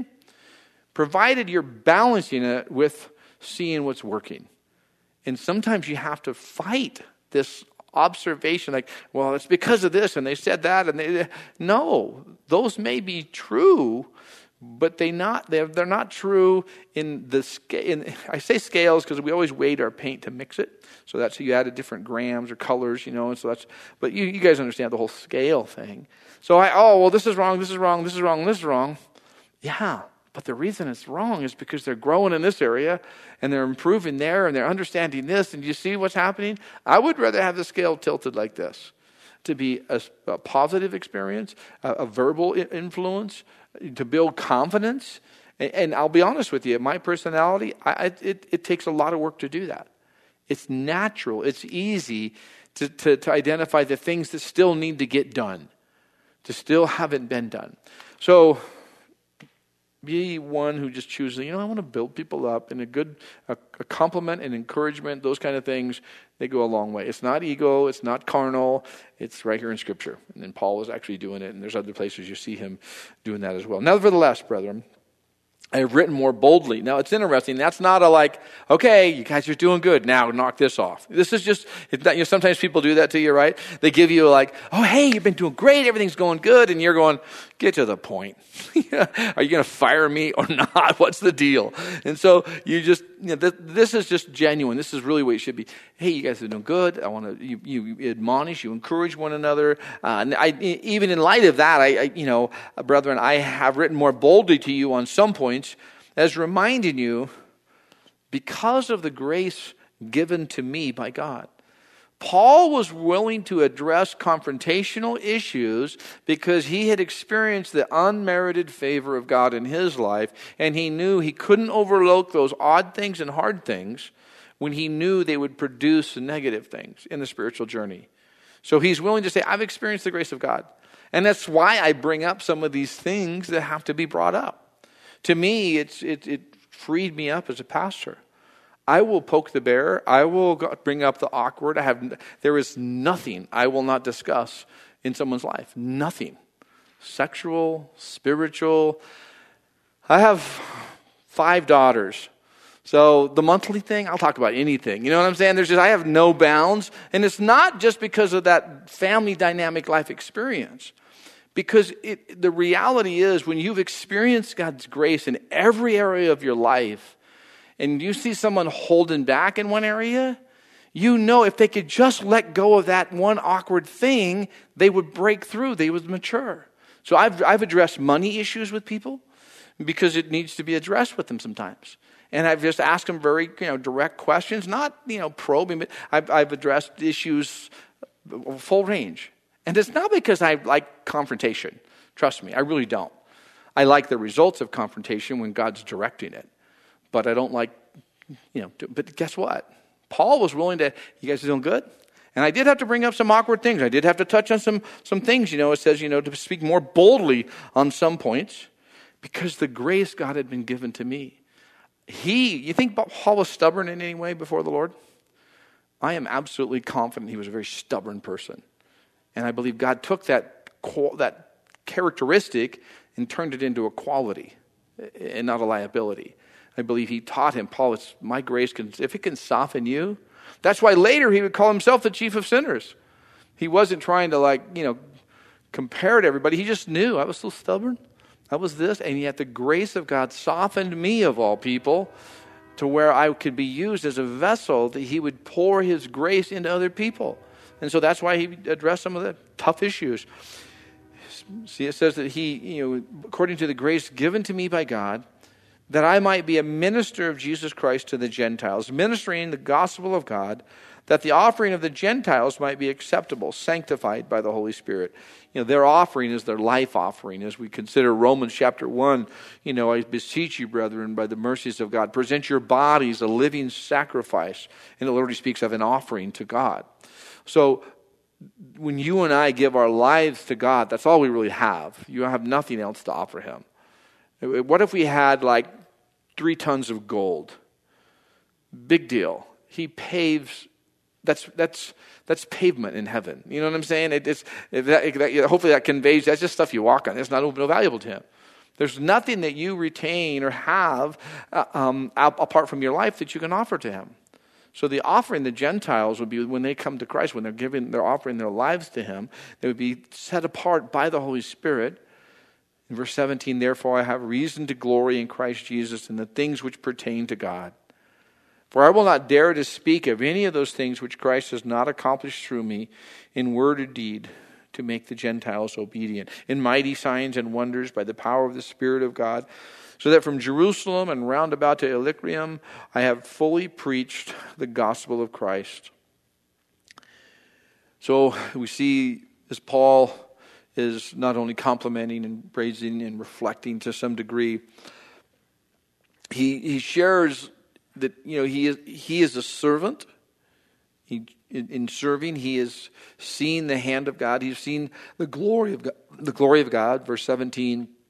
provided you're balancing it with seeing what's working. And sometimes you have to fight this observation, like, well, it's because of this, and they said that, and they no, those may be true, but they not they're they're not true in the scale. I say scales because we always weighed our paint to mix it, so that's you added different grams or colors, you know, and so that's. But you you guys understand the whole scale thing. So I oh well, this is wrong, this is wrong, this is wrong, this is wrong. Yeah. But the reason it's wrong is because they're growing in this area and they're improving there and they're understanding this. And you see what's happening? I would rather have the scale tilted like this, to be a, a positive experience, a, a verbal influence, to build confidence. And, and I'll be honest with you, my personality, I, it, it takes a lot of work to do that. It's natural. It's easy to, to, to identify the things that still need to get done, to still haven't been done. So Be one who just chooses, you know, I want to build people up, and a good a, a compliment and encouragement, those kind of things, they go a long way. It's not ego, it's not carnal, it's right here in Scripture. And then Paul was actually doing it, and there's other places you see him doing that as well. Nevertheless, brethren, I have written more boldly. Now, it's interesting. That's not a like, okay, you guys are doing good. Now, knock this off. This is just, it's not, you know, sometimes people do that to you, right? They give you like, oh, hey, you've been doing great. Everything's going good. And you're going, get to the point. Are you going to fire me or not? What's the deal? And so you just, you know, th- this is just genuine. This is really what it should be. Hey, you guys are doing good. I want to, you, you admonish, you encourage one another. Uh, and I, even in light of that, I, I, you know, brethren, I have written more boldly to you on some points, as reminding you, because of the grace given to me by God. Paul was willing to address confrontational issues because he had experienced the unmerited favor of God in his life, and he knew he couldn't overlook those odd things and hard things when he knew they would produce negative things in the spiritual journey. So he's willing to say, I've experienced the grace of God. And that's why I bring up some of these things that have to be brought up. To me, it's, it, it freed me up as a pastor. I will poke the bear. I will bring up the awkward. I have, there is nothing I will not discuss in someone's life. Nothing. Sexual, spiritual. I have five daughters. So the monthly thing, I'll talk about anything. You know what I'm saying? There's just, I have no bounds. And it's not just because of that family dynamic life experience. Because it, the reality is, when you've experienced God's grace in every area of your life, and you see someone holding back in one area, you know if they could just let go of that one awkward thing, they would break through, they would mature. So I've, I've addressed money issues with people because it needs to be addressed with them sometimes. And I've just asked them very, you know, direct questions, not, you know, probing, but I've, I've addressed issues full range. And it's not because I like confrontation. Trust me, I really don't. I like the results of confrontation when God's directing it. But I don't like, you know, but guess what? Paul was willing to, you guys are doing good? And I did have to bring up some awkward things. I did have to touch on some, some things, you know, it says, you know, to speak more boldly on some points because the grace God had been given to me. He, you think Paul was stubborn in any way before the Lord? I am absolutely confident he was a very stubborn person. And I believe God took that that characteristic and turned it into a quality and not a liability. I believe he taught him, Paul, it's my grace, can, if it can soften you. That's why later he would call himself the chief of sinners. He wasn't trying to like, you know, compare to everybody. He just knew I was so stubborn. I was this. And yet the grace of God softened me of all people to where I could be used as a vessel that he would pour his grace into other people. And so that's why he addressed some of the tough issues. See, it says that he, you know, according to the grace given to me by God, that I might be a minister of Jesus Christ to the Gentiles, ministering the gospel of God, that the offering of the Gentiles might be acceptable, sanctified by the Holy Spirit. You know, their offering is their life offering. As we consider Romans chapter one, you know, I beseech you, brethren, by the mercies of God, present your bodies a living sacrifice. And it literally speaks of an offering to God. So when you and I give our lives to God, that's all we really have. You have nothing else to offer him. What if we had like three tons of gold? Big deal. He paves, that's that's that's pavement in heaven. You know what I'm saying? It, it's, it, that, it, hopefully that conveys, that's just stuff you walk on. It's not no valuable to him. There's nothing that you retain or have uh, um, apart from your life that you can offer to him. So the offering the Gentiles would be when they come to Christ, when they're giving, they're offering their lives to him, they would be set apart by the Holy Spirit. In verse seventeen, therefore I have reason to glory in Christ Jesus in the things which pertain to God. For I will not dare to speak of any of those things which Christ has not accomplished through me in word or deed to make the Gentiles obedient, in mighty signs and wonders by the power of the Spirit of God, so that from Jerusalem and round about to Illyricum I have fully preached the gospel of Christ. So we see as Paul is not only complimenting and praising and reflecting to some degree, he he shares that, you know, he is he is a servant. He in, in serving, he has seen the hand of God. He's seen the glory of God, the glory of God. Verse seventeen.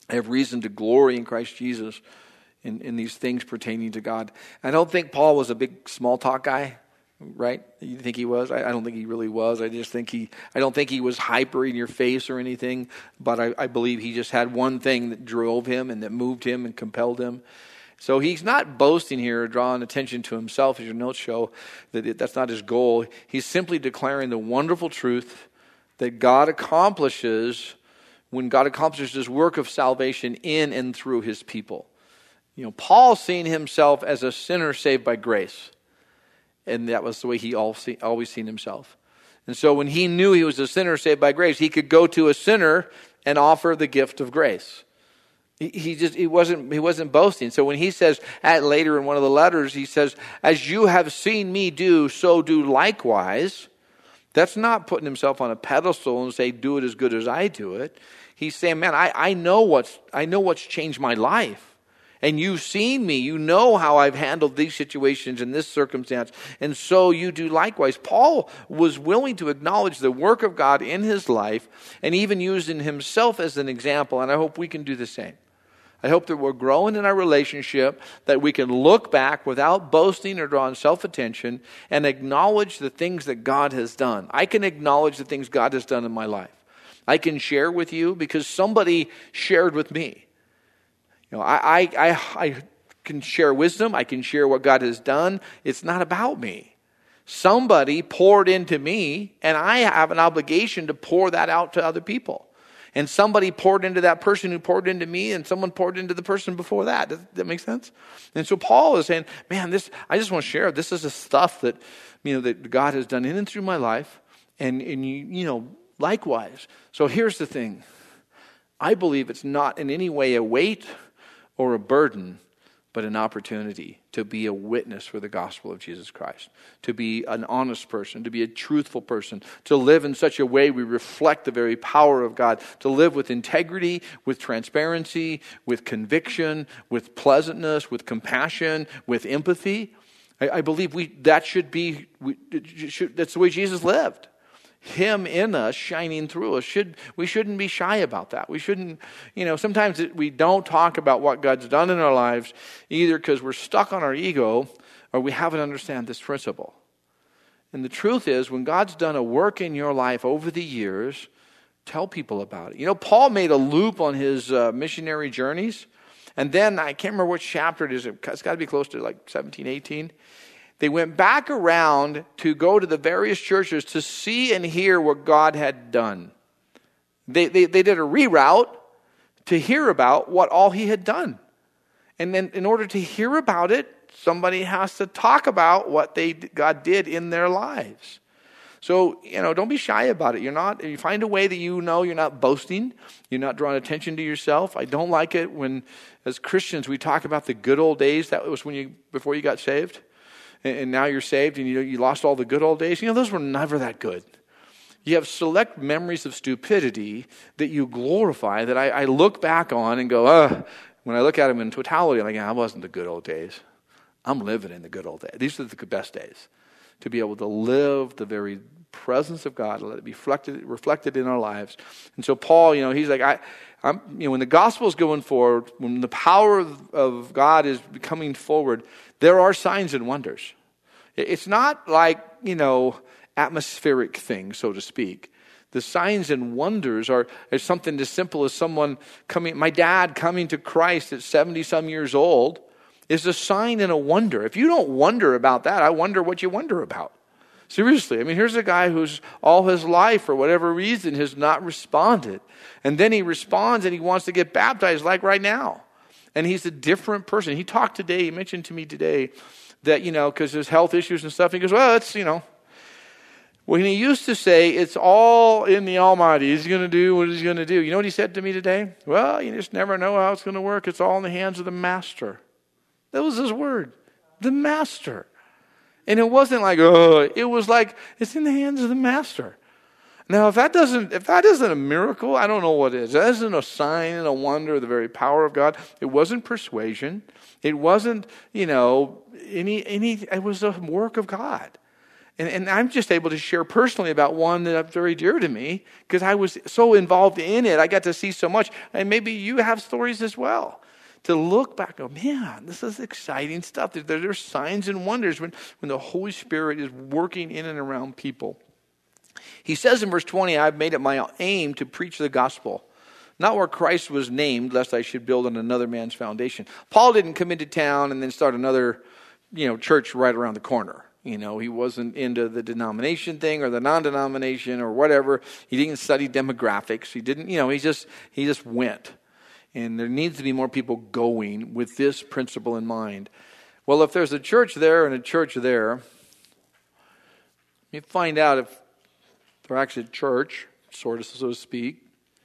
I have reason to glory in Christ Jesus in, in these things pertaining to God. I don't think Paul was a big small talk guy, right? You think he was? I, I don't think he really was. I just think he, I don't think he was hyper in your face or anything, but I, I believe he just had one thing that drove him and that moved him and compelled him. So he's not boasting here or drawing attention to himself, as your notes show, that it, that's not his goal. He's simply declaring the wonderful truth that God accomplishes when God accomplishes his work of salvation in and through his people. You know, Paul seen himself as a sinner saved by grace. And that was the way he always seen himself. And so when he knew he was a sinner saved by grace, he could go to a sinner and offer the gift of grace. He, he just he wasn't he wasn't boasting. So when he says at later in one of the letters, he says, "As you have seen me do, so do likewise." That's not putting himself on a pedestal and say, "Do it as good as I do it." He's saying, man, I, I know what's I know what's changed my life. And you've seen me. You know how I've handled these situations in this circumstance. And so you do likewise. Paul was willing to acknowledge the work of God in his life and even using himself as an example. And I hope we can do the same. I hope that we're growing in our relationship, that we can look back without boasting or drawing self-attention and acknowledge the things that God has done. I can acknowledge the things God has done in my life. I can share with you because somebody shared with me. You know, I, I, I, I can share wisdom. I can share what God has done. It's not about me. Somebody poured into me, and I have an obligation to pour that out to other people. And somebody poured into that person who poured into me, and someone poured into the person before that. Does that make sense? And so Paul is saying, man, this I just want to share. This is the stuff that, you know, that God has done in and through my life. And, and you, you know, likewise. So here's the thing. I believe it's not in any way a weight or a burden, but an opportunity to be a witness for the gospel of Jesus Christ, to be an honest person, to be a truthful person, to live in such a way we reflect the very power of God, to live with integrity, with transparency, with conviction, with pleasantness, with compassion, with empathy. I, I believe we that should be, we, should, that's the way Jesus lived. Him in us, shining through us. Should we shouldn't be shy about that. We shouldn't, you know, sometimes it, we don't talk about what God's done in our lives, either because we're stuck on our ego or we haven't understand this principle. And the truth is, when God's done a work in your life over the years, tell people about it. You know, Paul made a loop on his uh, missionary journeys, and then, I can't remember which chapter it is, it's got to be close to like seventeen, eighteen. They went back around to go to the various churches to see and hear what God had done. They, they, they did a reroute to hear about what all he had done. And then in order to hear about it, somebody has to talk about what they God did in their lives. So, you know, don't be shy about it. You're not, you find a way that you know you're not boasting. You're not drawing attention to yourself. I don't like it when, as Christians, we talk about the good old days. That was when you, before you got saved. And now you're saved and you you lost all the good old days. You know, those were never that good. You have select memories of stupidity that you glorify, that I, I look back on and go, uh, when I look at them in totality, I'm like, yeah, that wasn't the good old days. I'm living in the good old days. These are the best days. To be able to live the very presence of God, let it be reflected, reflected in our lives. And so Paul, you know, he's like, I, I'm, you know, when the gospel is going forward, when the power of, of God is coming forward, there are signs and wonders. It's not like, you know, atmospheric things, so to speak. The signs and wonders are, are something as simple as someone coming, my dad coming to Christ at seventy some years old is a sign and a wonder. If you don't wonder about that, I wonder what you wonder about. Seriously, I mean, here's a guy who's all his life, for whatever reason, has not responded. And then he responds and he wants to get baptized like right now. And he's a different person. He talked today, he mentioned to me today that, you know, because there's health issues and stuff. He goes, well, it's, you know, when he used to say, it's all in the Almighty. He's going to do what he's going to do. You know what he said to me today? Well, you just never know how it's going to work. It's all in the hands of the Master. That was his word. The Master. And it wasn't like, oh, it was like, it's in the hands of the Master. Now, if that doesn't, if that isn't a miracle, I don't know what is. That isn't a sign and a wonder of the very power of God. It wasn't persuasion. It wasn't, you know, any, any, it was a work of God. And, and I'm just able to share personally about one that's very dear to me because I was so involved in it. I got to see so much. And maybe you have stories as well. To look back and go, man, this is exciting stuff. There, there's signs and wonders when, when the Holy Spirit is working in and around people. He says in verse twenty, I've made it my aim to preach the gospel, not where Christ was named, lest I should build on another man's foundation. Paul didn't come into town and then start another, you know, church right around the corner. You know, he wasn't into the denomination thing or the non-denomination or whatever. He didn't study demographics. He didn't, you know, he just he just went. And there needs to be more people going with this principle in mind. Well, if there's a church there and a church there, you find out if they're actually a church, sort of, so to speak.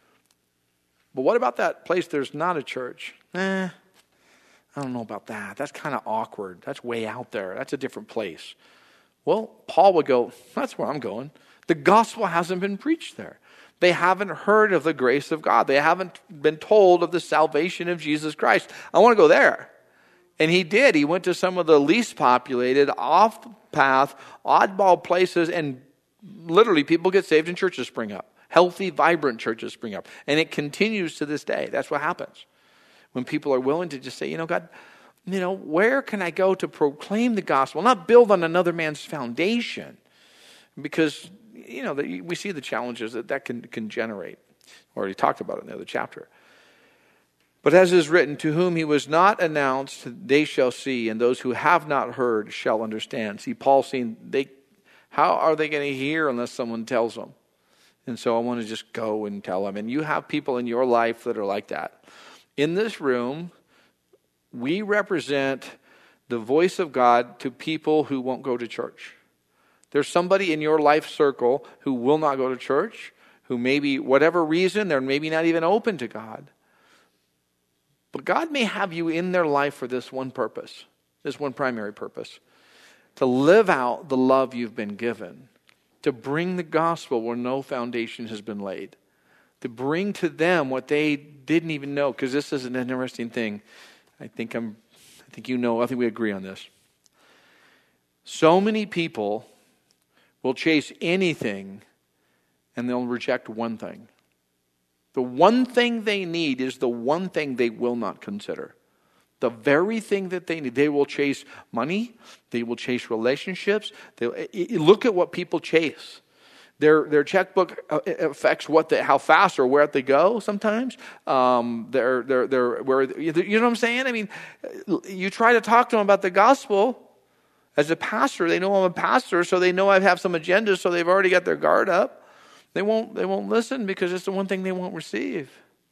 But what about that place there's not a church? Eh, I don't know about that. That's kind of awkward. That's way out there. That's a different place. Well, Paul would go, that's where I'm going. The gospel hasn't been preached there. They haven't heard of the grace of God. They haven't been told of the salvation of Jesus Christ. I want to go there. And he did. He went to some of the least populated, off-path, oddball places, and literally people get saved and churches spring up. Healthy, vibrant churches spring up. And it continues to this day. That's what happens. When people are willing to just say, you know, God, you know, where can I go to proclaim the gospel? Not build on another man's foundation. Because, you know, we see the challenges that that can, can generate. Already talked about it in the other chapter. But as is written, to whom he was not announced, they shall see, and those who have not heard shall understand. See, Paul's saying, they, how are they going to hear unless someone tells them? And so I want to just go and tell them. And you have people in your life that are like that. In this room, we represent the voice of God to people who won't go to church. There's somebody in your life circle who will not go to church, who maybe, whatever reason, they're maybe not even open to God. But God may have you in their life for this one purpose, this one primary purpose, to live out the love you've been given, to bring the gospel where no foundation has been laid, to bring to them what they didn't even know. Because this is an interesting thing. I think I'm, I think you know, I think we agree on this. So many people will chase anything and they'll reject one thing. The one thing they need is the one thing they will not consider. The very thing that they need. They will chase money. They will chase relationships. They look at what people chase. Their their checkbook affects what they, how fast or where they go. Sometimes, um, they're they're they're where you know what I'm saying. I mean, you try to talk to them about the gospel. As a pastor, they know I'm a pastor, so they know I have some agenda, so they've already got their guard up. They won't they won't listen because it's the one thing they won't receive.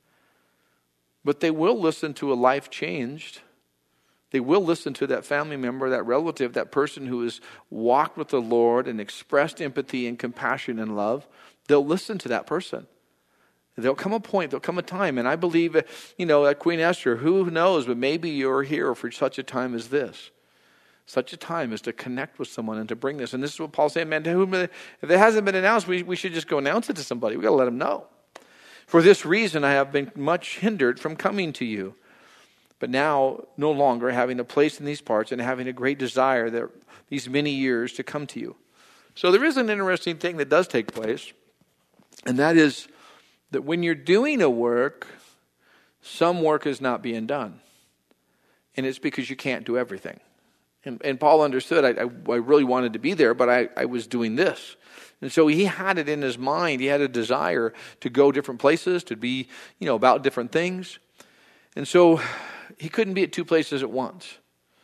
But they will listen to a life changed. They will listen to that family member, that relative, that person who has walked with the Lord and expressed empathy and compassion and love. They'll listen to that person. There'll come a point, there'll come a time, and I believe, you know, at Queen Esther, who knows, but maybe you're here for such a time as this. Such a time is to connect with someone and to bring this. And this is what Paul's saying, man, to whom, if it hasn't been announced, we, we should just go announce it to somebody. We've got to let them know. For this reason, I have been much hindered from coming to you. But now, no longer having a place in these parts and having a great desire that these many years to come to you. So there is an interesting thing that does take place. And that is that when you're doing a work, some work is not being done. And it's because you can't do everything. And, and Paul understood, I, I, I really wanted to be there, but I, I was doing this. And so he had it in his mind. He had a desire to go different places, to be, you know, about different things. And so he couldn't be at two places at once.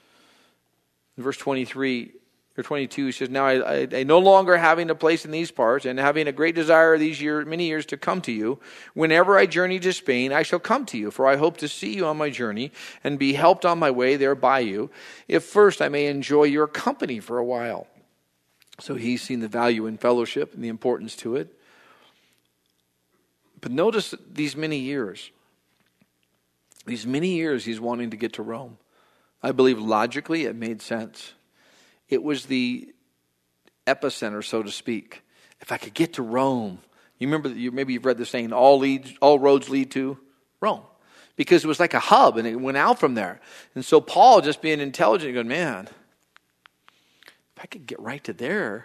In verse twenty-three or twenty-two, he says, now I, I, I no longer having a place in these parts and having a great desire these year, many years to come to you, whenever I journey to Spain, I shall come to you, for I hope to see you on my journey and be helped on my way there by you, if first I may enjoy your company for a while. So he's seen the value in fellowship and the importance to it. But notice these many years. These many years he's wanting to get to Rome. I believe logically it made sense. It was the epicenter, so to speak. If I could get to Rome. You remember, you maybe you've read the saying, all leads, all roads lead to Rome. Because it was like a hub and it went out from there. And so Paul, just being intelligent, going, man, if I could get right to there,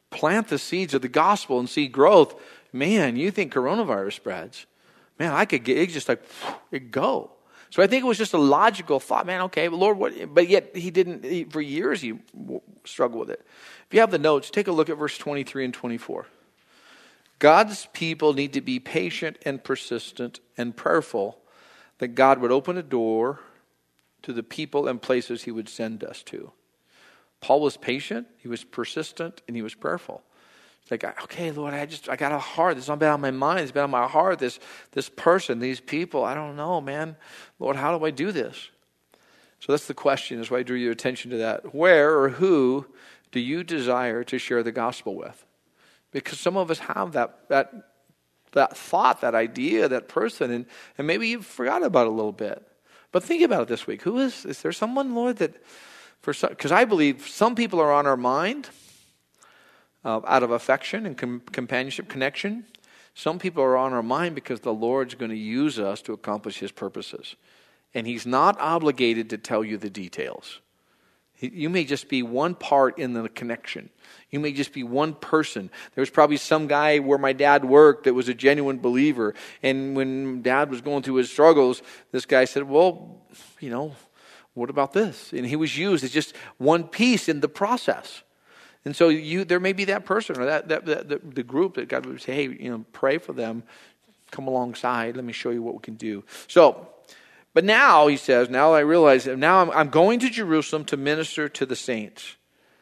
plant the seeds of the gospel and see growth. Man, you think coronavirus spreads. Man, I could get, it just like, it go. So I think it was just a logical thought, man, okay, but Lord, what? But yet he didn't, he, for years he struggled with it. If you have the notes, take a look at verse twenty-three and twenty-four. God's people need to be patient and persistent and prayerful that God would open a door to the people and places he would send us to. Paul was patient, he was persistent, and he was prayerful. It's like, okay, Lord, I just, I got a heart. This has been on my mind. It's been on my heart. This, this person, these people, I don't know, man. Lord, how do I do this? So that's the question. That's why I drew your attention to that. Where or who do you desire to share the gospel with? Because some of us have that that that thought, that idea, that person, and, and maybe you've forgotten about it a little bit. But think about it this week. Who is, is there someone, Lord, that, for some, because I believe some people are on our mind uh, out of affection and com- companionship, connection. Some people are on our mind because the Lord's going to use us to accomplish his purposes. And he's not obligated to tell you the details. He, you may just be one part in the connection. You may just be one person. There was probably some guy where my dad worked that was a genuine believer. And when Dad was going through his struggles, this guy said, well, you know, what about this? And he was used as just one piece in the process. And so you, there may be that person or that, that, that the, the group that God would say, hey, you know, pray for them. Come alongside. Let me show you what we can do. So, but now, he says, now I realize that now I'm, I'm going to Jerusalem to minister to the saints.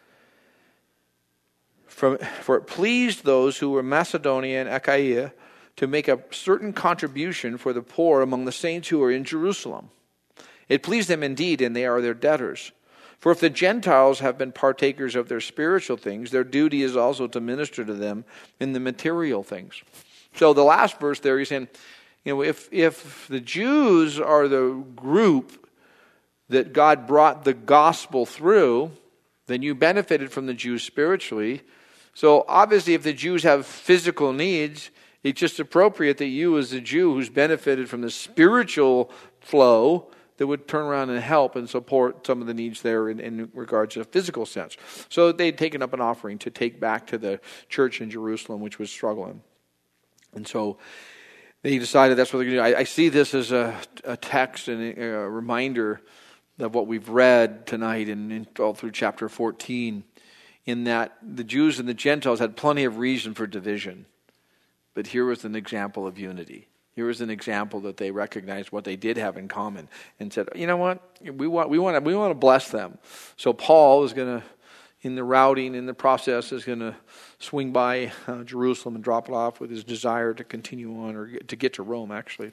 For, for it pleased those who were Macedonia and Achaia to make a certain contribution for the poor among the saints who are in Jerusalem. It pleased them indeed, and they are their debtors. For if the Gentiles have been partakers of their spiritual things, their duty is also to minister to them in the material things. So the last verse there, he's saying, you know, if if the Jews are the group that God brought the gospel through, then you benefited from the Jews spiritually. So obviously if the Jews have physical needs, it's just appropriate that you as a Jew who's benefited from the spiritual flow that would turn around and help and support some of the needs there in, in regards to a physical sense. So they'd taken up an offering to take back to the church in Jerusalem, which was struggling. And so they decided that's what they're going to do. I, I see this as a, a text and a, a reminder of what we've read tonight and in, all through chapter fourteen, in that the Jews and the Gentiles had plenty of reason for division. But here was an example of unity. Here was an example that they recognized what they did have in common and said, you know what, we want we want to, we want to bless them. So Paul is going to, in the routing, in the process, is going to swing by uh, Jerusalem and drop it off with his desire to continue on, or to get to Rome, actually.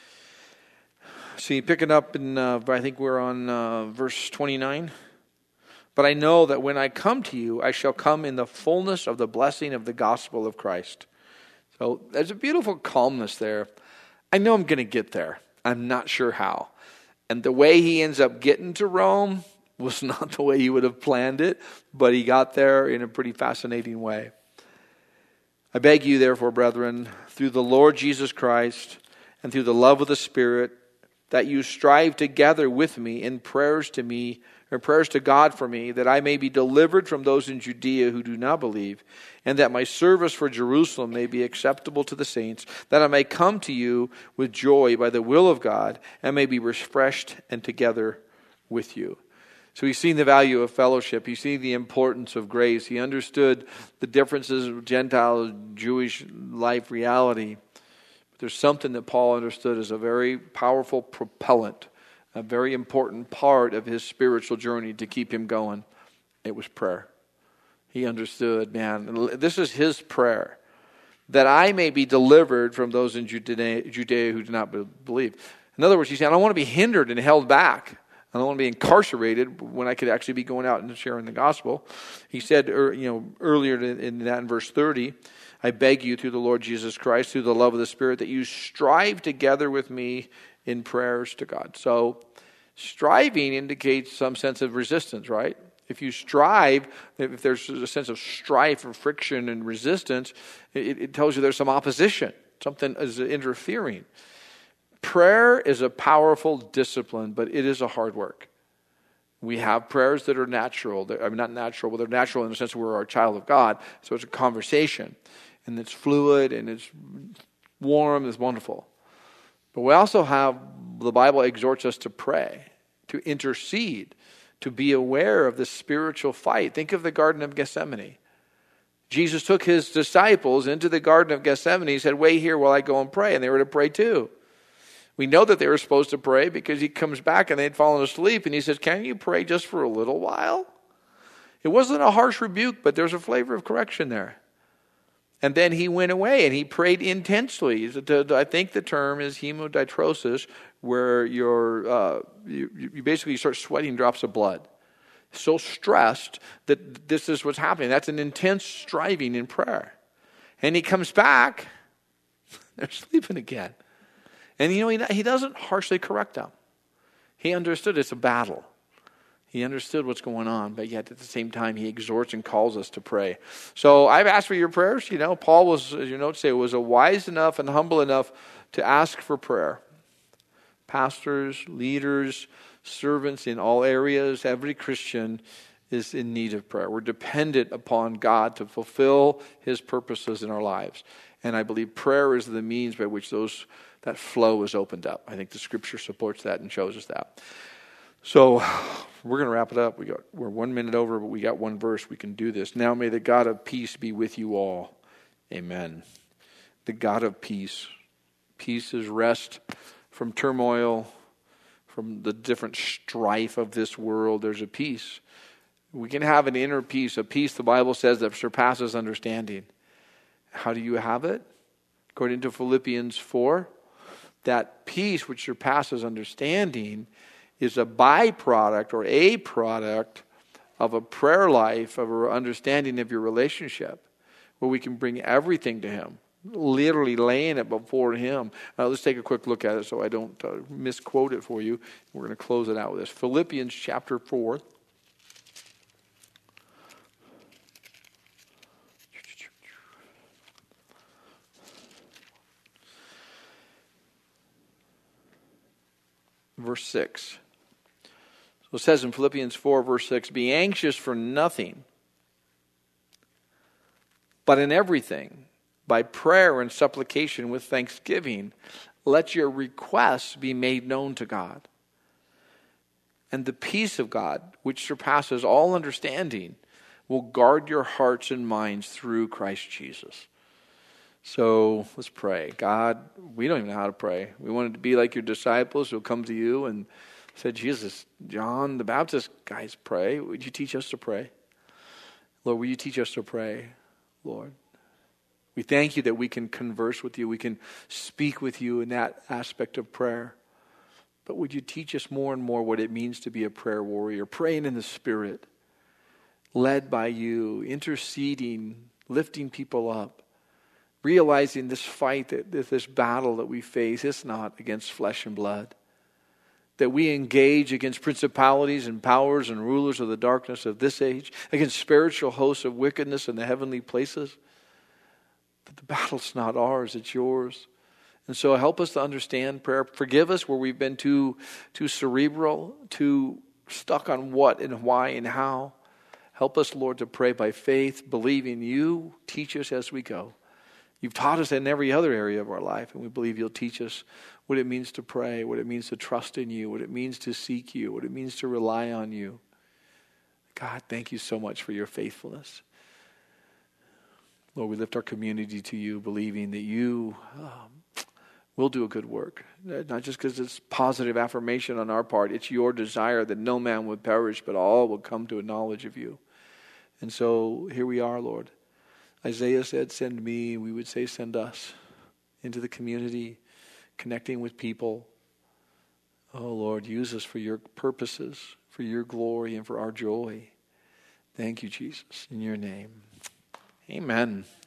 See, picking up in, uh, I think we're on uh, verse twenty-nine. But I know that when I come to you, I shall come in the fullness of the blessing of the gospel of Christ. So there's a beautiful calmness there. I know I'm going to get there. I'm not sure how. And the way he ends up getting to Rome was not the way he would have planned it, but he got there in a pretty fascinating way. I beg you, therefore, brethren, through the Lord Jesus Christ and through the love of the Spirit, that you strive together with me in prayers to me, or prayers to God for me, that I may be delivered from those in Judea who do not believe, and that my service for Jerusalem may be acceptable to the saints, that I may come to you with joy by the will of God, and may be refreshed and together with you. So he's seen the value of fellowship. He's seen the importance of grace. He understood the differences of Gentile, Jewish life reality. But there's something that Paul understood as a very powerful propellant, a very important part of his spiritual journey to keep him going. It was prayer. He understood, man, this is his prayer, that I may be delivered from those in Judea, Judea who do not believe. In other words, he said, I don't want to be hindered and held back. I don't want to be incarcerated when I could actually be going out and sharing the gospel. He said, you know, earlier in that, in verse thirty, I beg you through the Lord Jesus Christ, through the love of the Spirit, that you strive together with me in prayers to God. So striving indicates some sense of resistance, right? If you strive, if there's a sense of strife or friction and resistance, it, it tells you there's some opposition. Something is interfering. Prayer is a powerful discipline, but it is a hard work. We have prayers that are natural. I mean, not natural, but they're natural in the sense that we're a child of God. So it's a conversation. And it's fluid and it's warm, it's wonderful. But we also have, the Bible exhorts us to pray, to intercede, to be aware of the spiritual fight. Think of the Garden of Gethsemane. Jesus took his disciples into the Garden of Gethsemane. He said, wait here while I go and pray. And they were to pray too. We know that they were supposed to pray because he comes back and they'd fallen asleep. And he says, can you pray just for a little while? It wasn't a harsh rebuke, but there's a flavor of correction there. And then he went away and he prayed intensely. I think the term is hemodiatrosis, where you're, uh, you, you basically start sweating drops of blood. So stressed that this is what's happening. That's an intense striving in prayer. And he comes back, they're sleeping again. And you know, he, he doesn't harshly correct them. He understood it's a battle. He understood what's going on, but yet at the same time, he exhorts and calls us to pray. So I've asked for your prayers. You know, Paul was, as your notes say, was a wise enough and humble enough to ask for prayer. Pastors, leaders, servants in all areas, every Christian is in need of prayer. We're dependent upon God to fulfill his purposes in our lives. And I believe prayer is the means by which those that flow is opened up. I think the scripture supports that and shows us that. So we're going to wrap it up. We got, we're one minute over, but we got one verse. We can do this. Now may the God of peace be with you all. Amen. The God of peace. Peace is rest from turmoil, from the different strife of this world. There's a peace. We can have an inner peace, a peace the Bible says that surpasses understanding. How do you have it? According to Philippians four, that peace which surpasses understanding is a byproduct or a product of a prayer life, of an understanding of your relationship, where we can bring everything to him, literally laying it before him. Uh, let's take a quick look at it so I don't uh, misquote it for you. We're going to close it out with this. Philippians chapter four. Verse six. So it says in Philippians four, verse six, be anxious for nothing, but in everything, by prayer and supplication with thanksgiving, let your requests be made known to God. And the peace of God, which surpasses all understanding, will guard your hearts and minds through Christ Jesus. So let's pray. God, we don't even know how to pray. We wanted to be like your disciples who come to you and said, Jesus, John the Baptist guys pray. Would you teach us to pray? Lord, will you teach us to pray, Lord? We thank you that we can converse with you. We can speak with you in that aspect of prayer. But would you teach us more and more what it means to be a prayer warrior, praying in the Spirit, led by you, interceding, lifting people up, realizing this fight, that this battle that we face is not against flesh and blood. That we engage against principalities and powers and rulers of the darkness of this age, against spiritual hosts of wickedness in the heavenly places. But the battle's not ours, it's yours. And so help us to understand prayer. Forgive us where we've been too, too cerebral, too stuck on what and why and how. Help us, Lord, to pray by faith, believing you teach us as we go. You've taught us in every other area of our life, and we believe you'll teach us what it means to pray, what it means to trust in you, what it means to seek you, what it means to rely on you. God, thank you so much for your faithfulness. Lord, we lift our community to you, believing that you um, will do a good work. Not just because it's positive affirmation on our part. It's your desire that no man would perish, but all will come to a knowledge of you. And so here we are, Lord. Isaiah said, send me. We would say, send us into the community, connecting with people. Oh, Lord, use us for your purposes, for your glory, and for our joy. Thank you, Jesus, in your name. Amen.